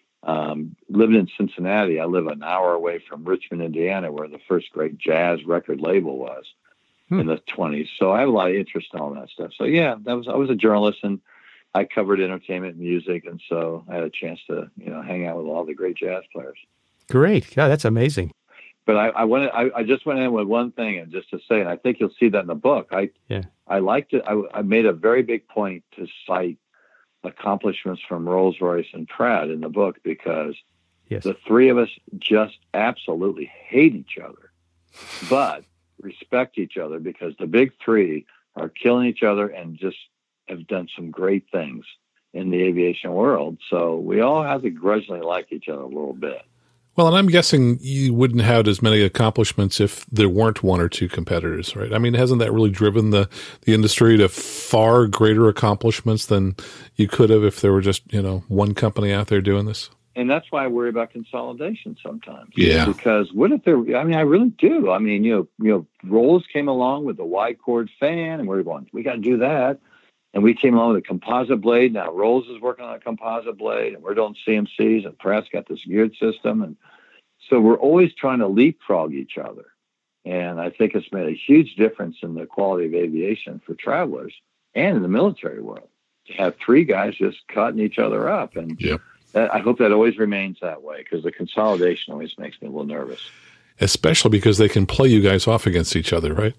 Living in Cincinnati, I live an hour away from Richmond, Indiana, where the first great jazz record label was in the 20s. So I have a lot of interest in all that stuff. So yeah, I was a journalist and I covered entertainment and music. And so I had a chance to, hang out with all the great jazz players. Great. Yeah, that's amazing. But I just went in with one thing, and just to say, and I think you'll see that in the book. I liked it. I made a very big point to cite accomplishments from Rolls-Royce and Pratt in the book because the three of us just absolutely hate each other, but respect each other because the big three are killing each other and just have done some great things in the aviation world. So we all have to grudgingly like each other a little bit. Well, and I'm guessing you wouldn't have as many accomplishments if there weren't one or two competitors, right? I mean, hasn't that really driven the industry to far greater accomplishments than you could have if there were just, one company out there doing this? And that's why I worry about consolidation sometimes. Yeah. Because what if I really do. I mean, Rolls came along with the wide chord fan and we're going, we got to do that. And we came along with a composite blade. Now Rolls is working on a composite blade, and we're doing CMCs, and Pratt's got this geared system. And so we're always trying to leapfrog each other. And I think it's made a huge difference in the quality of aviation for travelers and in the military world to have three guys just cutting each other up. And I hope that always remains that way because the consolidation always makes me a little nervous. Especially because they can play you guys off against each other, right?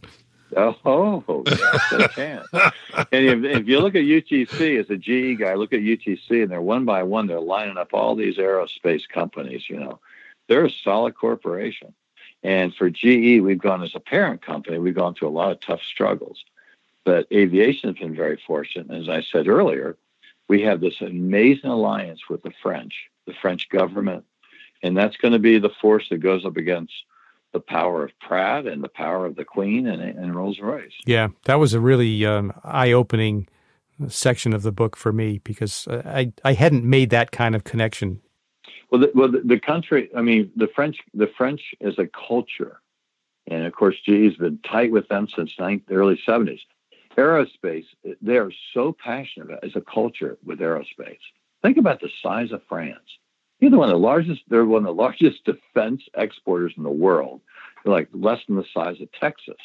Oh, yes, they can. And if you look at UTC as a GE guy, look at UTC, and they're one by one, they're lining up all these aerospace companies. They're a solid corporation. And for GE, we've gone as a parent company, we've gone through a lot of tough struggles. But aviation has been very fortunate. And as I said earlier, we have this amazing alliance with the French government, and that's going to be the force that goes up against the power of Pratt and the power of the Queen and Rolls-Royce. Yeah, that was a really eye-opening section of the book for me because I hadn't made that kind of connection. Well, the country, I mean, the French is a culture. And, of course, GE's been tight with them since the early 70s. Aerospace, they are so passionate about as a culture with aerospace. Think about the size of France. They're one of the largest defense exporters in the world. They're like less than the size of Texas.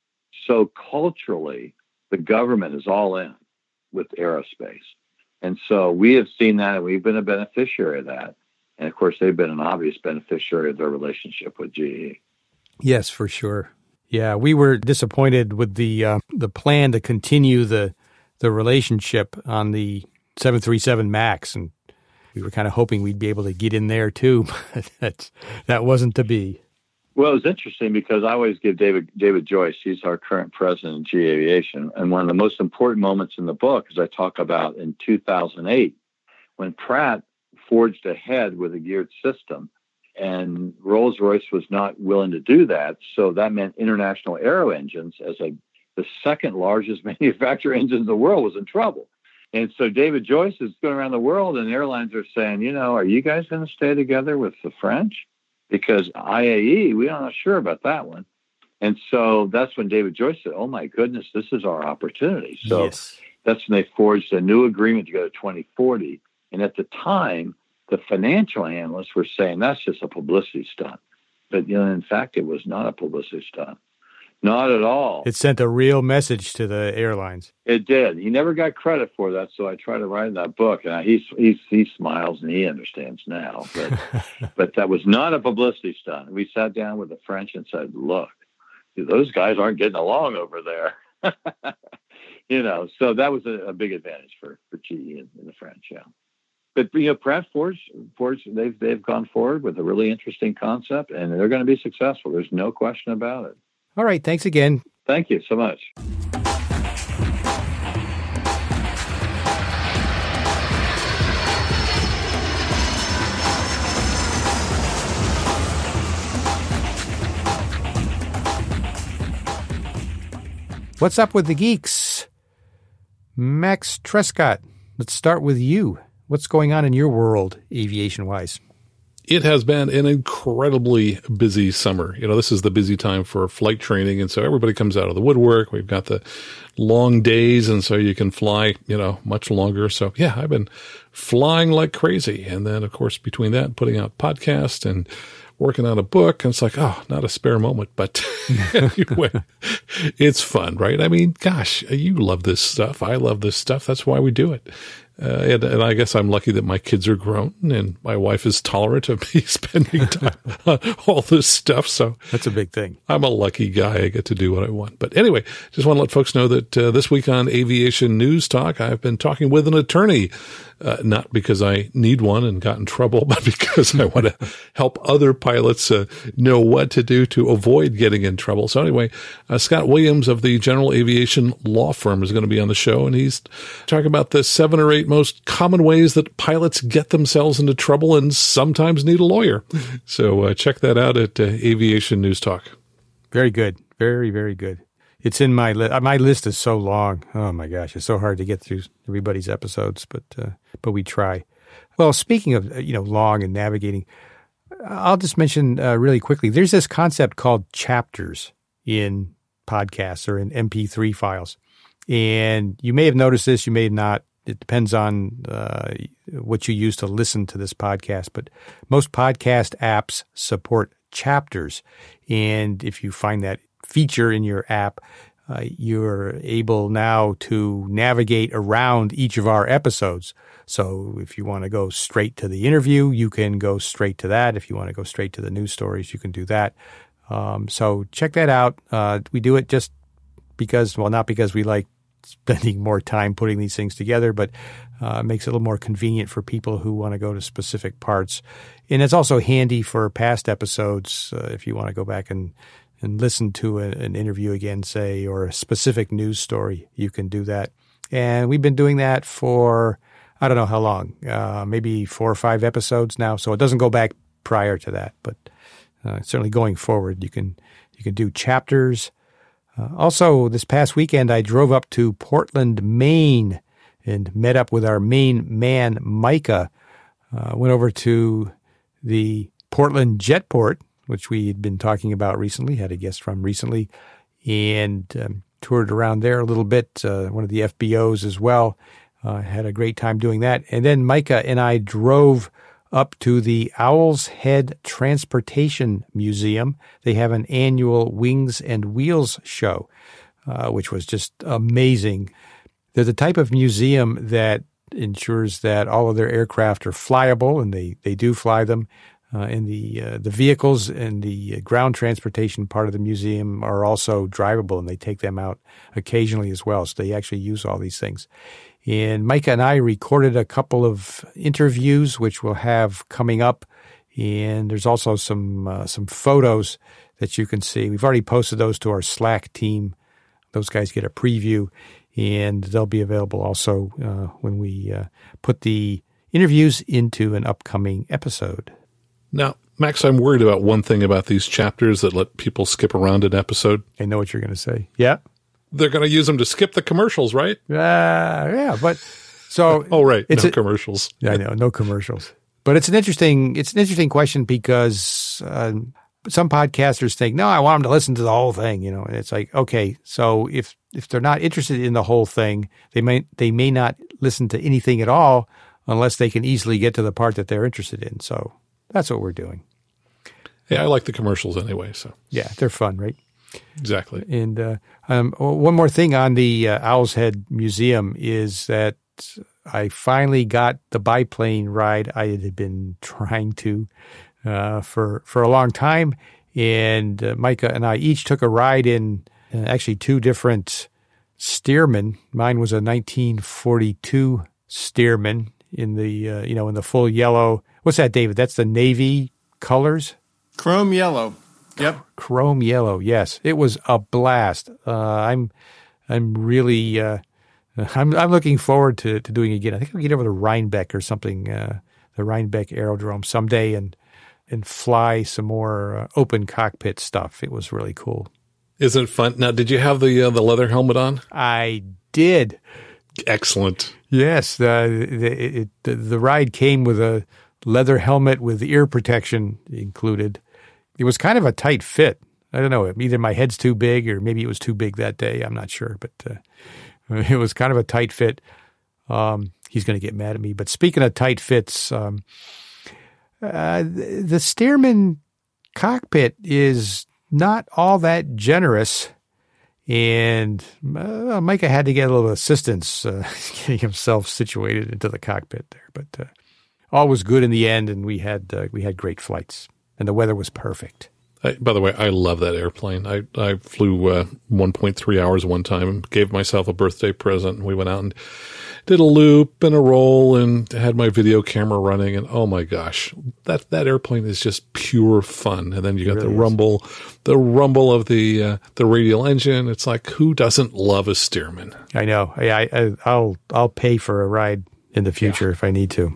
So culturally, the government is all in with aerospace. And so we have seen that, and we've been a beneficiary of that. And of course, they've been an obvious beneficiary of their relationship with GE. Yes, for sure. Yeah, we were disappointed with the plan to continue the relationship on the 737 MAX, and we were kind of hoping we'd be able to get in there too, but that wasn't to be. Well, it was interesting because I always give David Joyce, he's our current president of GE Aviation, and one of the most important moments in the book is I talk about in 2008 when Pratt forged ahead with a geared system, and Rolls-Royce was not willing to do that. So that meant International Aero Engines, as the second largest manufacturer engine in the world, was in trouble. And so David Joyce is going around the world, and airlines are saying, are you guys going to stay together with the French? Because IAE, we're not sure about that one. And so that's when David Joyce said, oh, my goodness, this is our opportunity. So that's when they forged a new agreement to go to 2040. And at the time, the financial analysts were saying that's just a publicity stunt. But, in fact, it was not a publicity stunt. Not at all. It sent a real message to the airlines. It did. He never got credit for that, so I tried to write that book, and he smiles and he understands now. But that was not a publicity stunt. We sat down with the French and said, look, those guys aren't getting along over there. So that was a big advantage for GE and the French, yeah. But Pratt Forge, they've gone forward with a really interesting concept, and they're going to be successful. There's no question about it. All right. Thanks again. Thank you so much. What's up with the geeks? Max Trescott, let's start with you. What's going on in your world, aviation-wise? It has been an incredibly busy summer. This is the busy time for flight training, and so everybody comes out of the woodwork. We've got the long days, and so you can fly, much longer. So, yeah, I've been flying like crazy. And then, of course, between that, putting out podcasts and working on a book, and it's like, oh, not a spare moment. But anyway, it's fun, right? I mean, gosh, you love this stuff. I love this stuff. That's why we do it. And I guess I'm lucky that my kids are grown and my wife is tolerant of me spending time on all this stuff. So that's a big thing. I'm a lucky guy. I get to do what I want. But anyway, just want to let folks know that this week on Aviation News Talk, I've been talking with an attorney, not because I need one and got in trouble, but because I want to help other pilots know what to do to avoid getting in trouble. So anyway, Scott Williams of the General Aviation Law Firm is going to be on the show, and he's talking about the 7 or 8 most common ways that pilots get themselves into trouble and sometimes need a lawyer. So check that out at Aviation News Talk. Very good. Very, very good. It's in my list. My list is so long. Oh, my gosh. It's so hard to get through everybody's episodes, but we try. Well, speaking of, long and navigating, I'll just mention really quickly, there's this concept called chapters in podcasts or in MP3 files. And you may have noticed this, you may have not. It depends on what you use to listen to this podcast, but most podcast apps support chapters. And if you find that feature in your app, you're able now to navigate around each of our episodes. So if you want to go straight to the interview, you can go straight to that. If you want to go straight to the news stories, you can do that. So check that out. We do it just because, well, not because we like spending more time putting these things together, but it makes it a little more convenient for people who want to go to specific parts. And it's also handy for past episodes if you want to go back and listen to an interview again, say, or a specific news story, you can do that. And we've been doing that for, I don't know how long, maybe 4 or 5 episodes now. So it doesn't go back prior to that, but certainly going forward, you can do chapters. Also, this past weekend, I drove up to Portland, Maine, and met up with our Maine man, Micah. Went over to the Portland Jetport, which we had been talking about recently, had a guest from recently, and toured around there a little bit, one of the FBOs as well. Had a great time doing that. And then Micah and I drove up to the Owl's Head Transportation Museum. They have an annual Wings and Wheels show, which was just amazing. They're the type of museum that ensures that all of their aircraft are flyable, and they do fly them. And the vehicles and the ground transportation part of the museum are also drivable, and they take them out occasionally as well. So they actually use all these things. And Micah and I recorded a couple of interviews, which we'll have coming up. And there's also some photos that you can see. We've already posted those to our Slack team. Those guys get a preview, and they'll be available also when we put the interviews into an upcoming episode. Now, Max, I'm worried about one thing about these chapters that let people skip around an episode. I know what you're going to say. Yeah. They're going to use them to skip the commercials, right? Yeah, but So, oh, right. No commercials. Yeah, I know. No commercials. But it's an interesting question because some podcasters think, no, I want them to listen to the whole thing, you know, and it's like, okay, so if they're not interested in the whole thing, they may not listen to anything at all unless they can easily get to the part that they're interested in. So that's what we're doing. Yeah, I like the commercials anyway. So yeah, they're fun, right? Exactly. And one more thing on the Owl's Head Museum is that I finally got the biplane ride I had been trying to for a long time. And Micah and I each took a ride in actually two different Stearman. Mine was a 1942 Stearman in the in the full yellow. What's that, David? That's the Navy colors. Chrome yellow. Yep. Chrome yellow. Yes, it was a blast. I'm really I'm looking forward to doing it again. I think I'll get over to Rhinebeck or something, the Rhinebeck Aerodrome someday, and fly some more open cockpit stuff. It was really cool. Isn't it fun? Now, did you have the leather helmet on? I did. Excellent. Yes, the ride came with a leather helmet with ear protection included. It was kind of a tight fit. I don't know. Either my head's too big or maybe it was too big that day. I'm not sure, but it was kind of a tight fit. He's going to get mad at me. But speaking of tight fits, the Stearman cockpit is not all that generous. And Micah had to get a little assistance getting himself situated into the cockpit there. But all was good in the end, and we had great flights, and the weather was perfect. By the way, I love that airplane. I flew 1.3 hours one time and gave myself a birthday present. And we went out and did a loop and a roll and had my video camera running. And oh my gosh, that airplane is just pure fun. And then you got the rumble of the radial engine. It's like, who doesn't love a Stearman? I know. I'll pay for a ride in the future if I need to.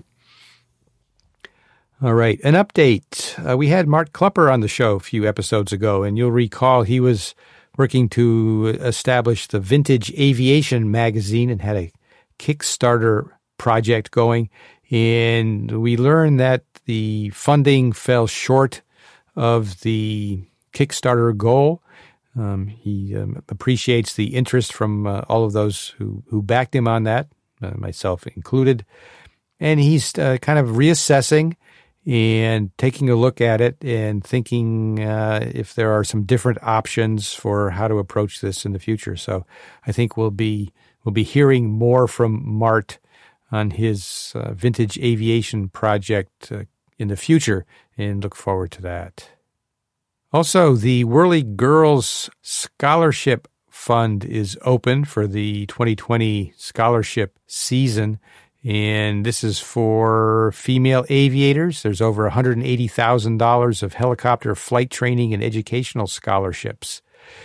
All right, an update. We had Mark Klepper on the show a few episodes ago, and you'll recall he was working to establish the Vintage Aviation magazine and had a Kickstarter project going. And we learned that the funding fell short of the Kickstarter goal. He appreciates the interest from all of those who backed him on that, myself included. And he's kind of reassessing and taking a look at it and thinking if there are some different options for how to approach this in the future. So I think we'll be hearing more from Mart on his Vintage Aviation project in the future, and look forward to that. Also, the Whirly Girls Scholarship Fund is open for the 2020 scholarship season. And this is for female aviators. There's over $180,000 of helicopter flight training and educational scholarships.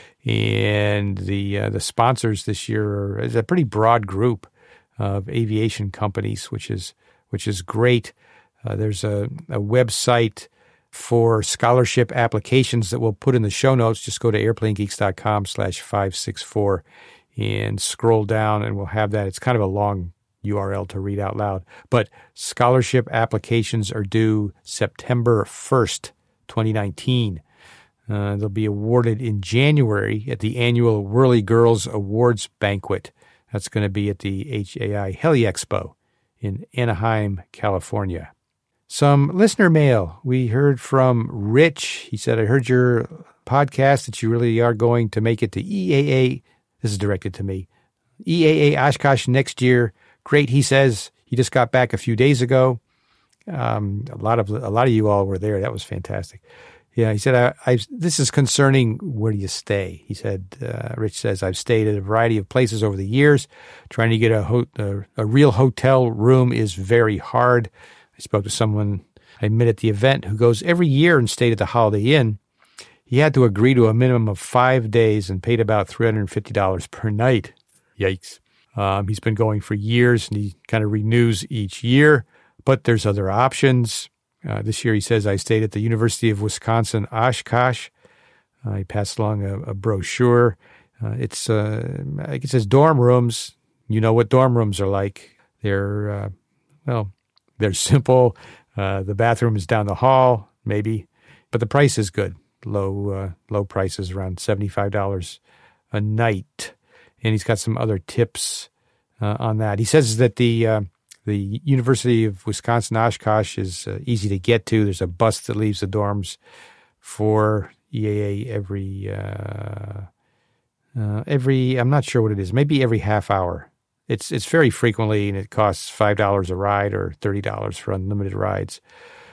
And the sponsors this year is a pretty broad group of aviation companies, which is great. There's a website for scholarship applications that we'll put in the show notes. Just go to airplanegeeks.com/564 and scroll down, and we'll have that. It's kind of a long URL to read out loud. But scholarship applications are due September 1st, 2019. They'll be awarded in January at the annual Whirly Girls Awards Banquet. That's going to be at the HAI Heli Expo in Anaheim, California. Some listener mail. We heard from Rich. He said, I heard your podcast that you really are going to make it to EAA. This is directed to me. EAA Oshkosh next year. Great, he says. He just got back a few days ago. A lot of you all were there. That was fantastic. Yeah, he said, this is concerning where do you stay. He said, Rich says, I've stayed at a variety of places over the years. Trying to get a real hotel room is very hard. I spoke to someone I met at the event who goes every year and stayed at the Holiday Inn. He had to agree to a minimum of 5 days and paid about $350 per night. Yikes. He's been going for years, and he kind of renews each year, but there's other options. This year, he says, I stayed at the University of Wisconsin, Oshkosh. He passed along a brochure. It says dorm rooms. You know what dorm rooms are like. They're simple. The bathroom is down the hall, maybe, but the price is good. Low prices, around $75 a night. And he's got some other tips on that. He says that the University of Wisconsin-Oshkosh is easy to get to. There's a bus that leaves the dorms for EAA every I'm not sure what it is, maybe every half hour. It's very frequently, and it costs $5 a ride or $30 for unlimited rides.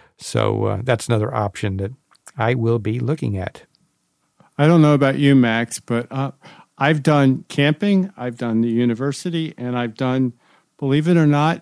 So that's another option that I will be looking at. I don't know about you, Max, but I've done camping, I've done the university, and I've done, believe it or not,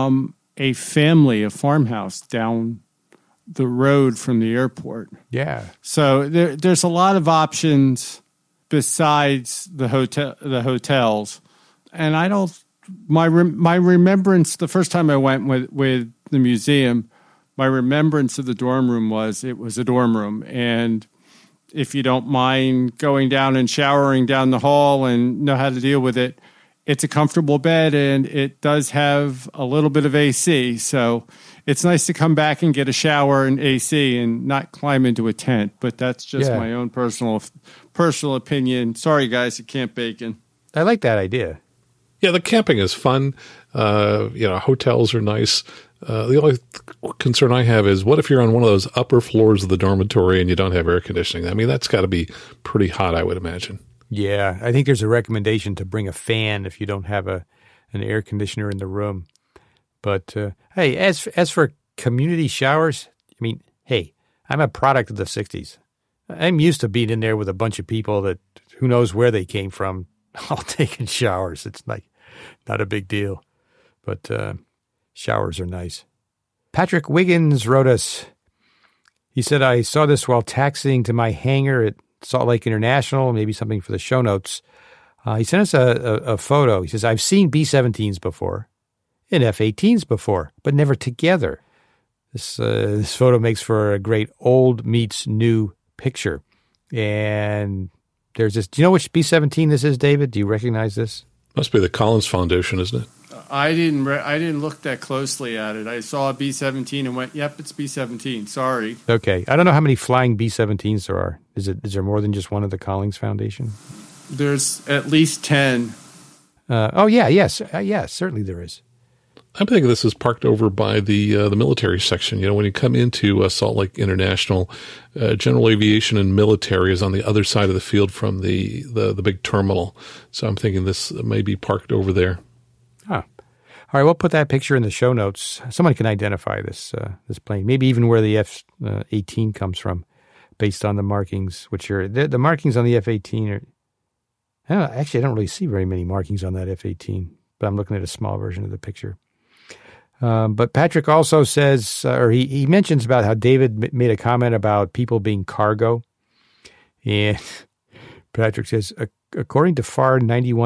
a farmhouse down the road from the airport. Yeah. So there's a lot of options besides the hotels. And I don't, my remembrance, the first time I went with the museum, my remembrance of the dorm room was it was a dorm room. And if you don't mind going down and showering down the hall and know how to deal with it, it's a comfortable bed, and it does have a little bit of AC. So it's nice to come back and get a shower and AC and not climb into a tent. But that's just my own personal opinion. Sorry, guys, at Camp Bacon. I like that idea. Yeah, the camping is fun. Hotels are nice. The only concern I have is, what if you're on one of those upper floors of the dormitory and you don't have air conditioning? I mean, that's got to be pretty hot, I would imagine. Yeah, I think there's a recommendation to bring a fan if you don't have an air conditioner in the room. But hey, as for community showers, I mean, hey, I'm a product of the 60s. I'm used to being in there with a bunch of people that who knows where they came from, all taking showers. It's like not a big deal. But showers are nice. Patrick Wiggins wrote us. He said, I saw this while taxiing to my hangar at Salt Lake International, maybe something for the show notes. He sent us a photo. He says, I've seen B-17s before and F-18s before, but never together. This photo makes for a great old meets new picture. And there's this. Do you know which B-17 this is, David? Do you recognize this? Must be the Collins Foundation, isn't it? I didn't look that closely at it. I saw a B-17 and went, yep, it's B-17. Sorry. Okay. I don't know how many flying B-17s there are. Is there more than just one of the Collins Foundation? There's at least 10. Yes, certainly there is. I'm thinking this is parked over by the military section. You know, when you come into Salt Lake International, general aviation and military is on the other side of the field from the big terminal. So I'm thinking this may be parked over there. Huh. All right, we'll put that picture in the show notes. Someone can identify this plane, maybe even where the F-18 comes from, based on the markings, which are the markings on the F-18 are. I don't really see very many markings on that F-18, but I'm looking at a small version of the picture. But Patrick also says, or he mentions about how David made a comment about people being cargo. And Patrick says, according to FAR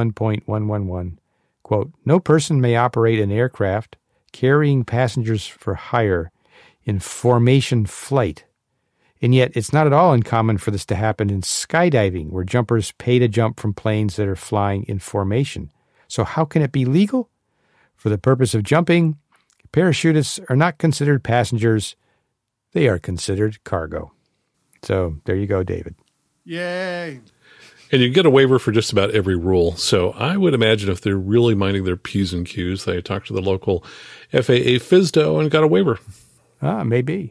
91.111, quote, no person may operate an aircraft carrying passengers for hire in formation flight. And yet it's not at all uncommon for this to happen in skydiving, where jumpers pay to jump from planes that are flying in formation. So how can it be legal? For the purpose of jumping, parachutists are not considered passengers. They are considered cargo. So there you go, David. Yay. And you get a waiver for just about every rule. So I would imagine if they're really minding their P's and Q's, they talked to the local FAA FSDO and got a waiver. Maybe.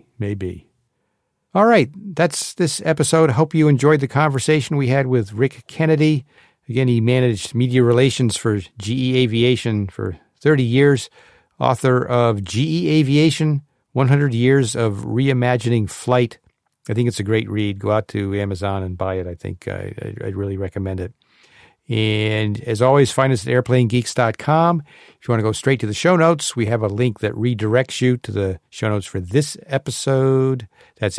All right, that's this episode. I hope you enjoyed the conversation we had with Rick Kennedy. Again, he managed media relations for GE Aviation for 30 years, author of GE Aviation, 100 Years of Reimagining Flight. I think it's a great read. Go out to Amazon and buy it. I think I'd really recommend it. And as always, find us at airplanegeeks.com. If you want to go straight to the show notes, we have a link that redirects you to the show notes for this episode. That's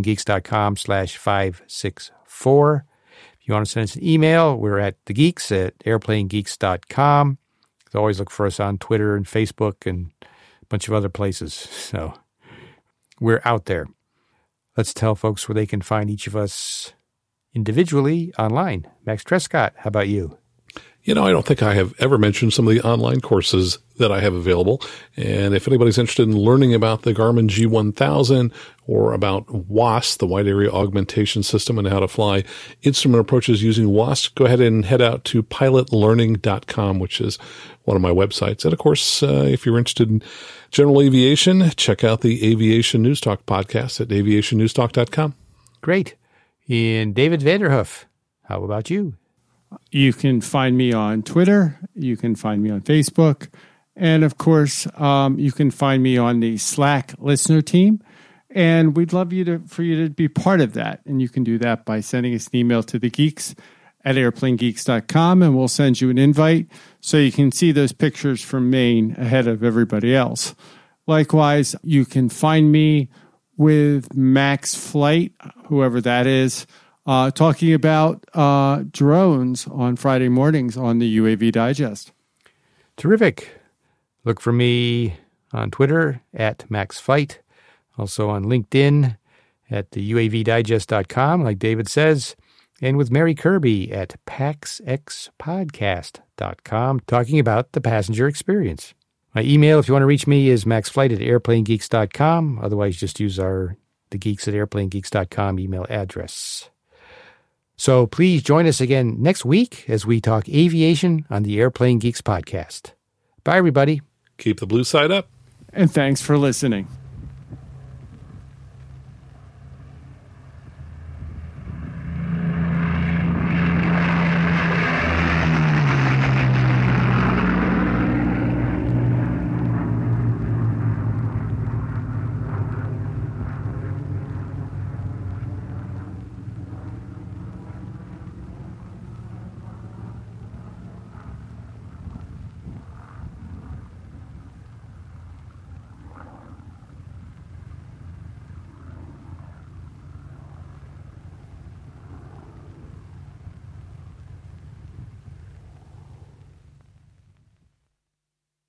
airplanegeeks.com/564. If you want to send us an email, we're at thegeeks@airplanegeeks.com. Always look for us on Twitter and Facebook and a bunch of other places. So we're out there. Let's tell folks where they can find each of us individually online. Max Trescott, how about you? I don't think I have ever mentioned some of the online courses that I have available. And if anybody's interested in learning about the Garmin G1000 or about WAAS, the Wide Area Augmentation System, and how to fly instrument approaches using WAAS, go ahead and head out to pilotlearning.com, which is one of my websites. And of course, if you're interested in general aviation, check out the Aviation News Talk podcast at aviationnewstalk.com. Great. And David Vanderhoof, how about you? You can find me on Twitter. You can find me on Facebook. And of course, you can find me on the Slack listener team. And we'd love for you to be part of that. And you can do that by sending us an email to thegeeks@airplanegeeks.com, and we'll send you an invite so you can see those pictures from Maine ahead of everybody else. Likewise, you can find me with Max Flight, whoever that is, talking about drones on Friday mornings on the UAV Digest. Terrific. Look for me on Twitter at MaxFlight, also on LinkedIn at the UAVdigest.com, like David says, and with Mary Kirby at PaxXPodcast.com, talking about the passenger experience. My email, if you want to reach me, is maxflight@airplanegeeks.com. Otherwise, just use the geeks@airplanegeeks.com email address. So please join us again next week as we talk aviation on the Airplane Geeks podcast. Bye, everybody. Keep the blue side up. And thanks for listening.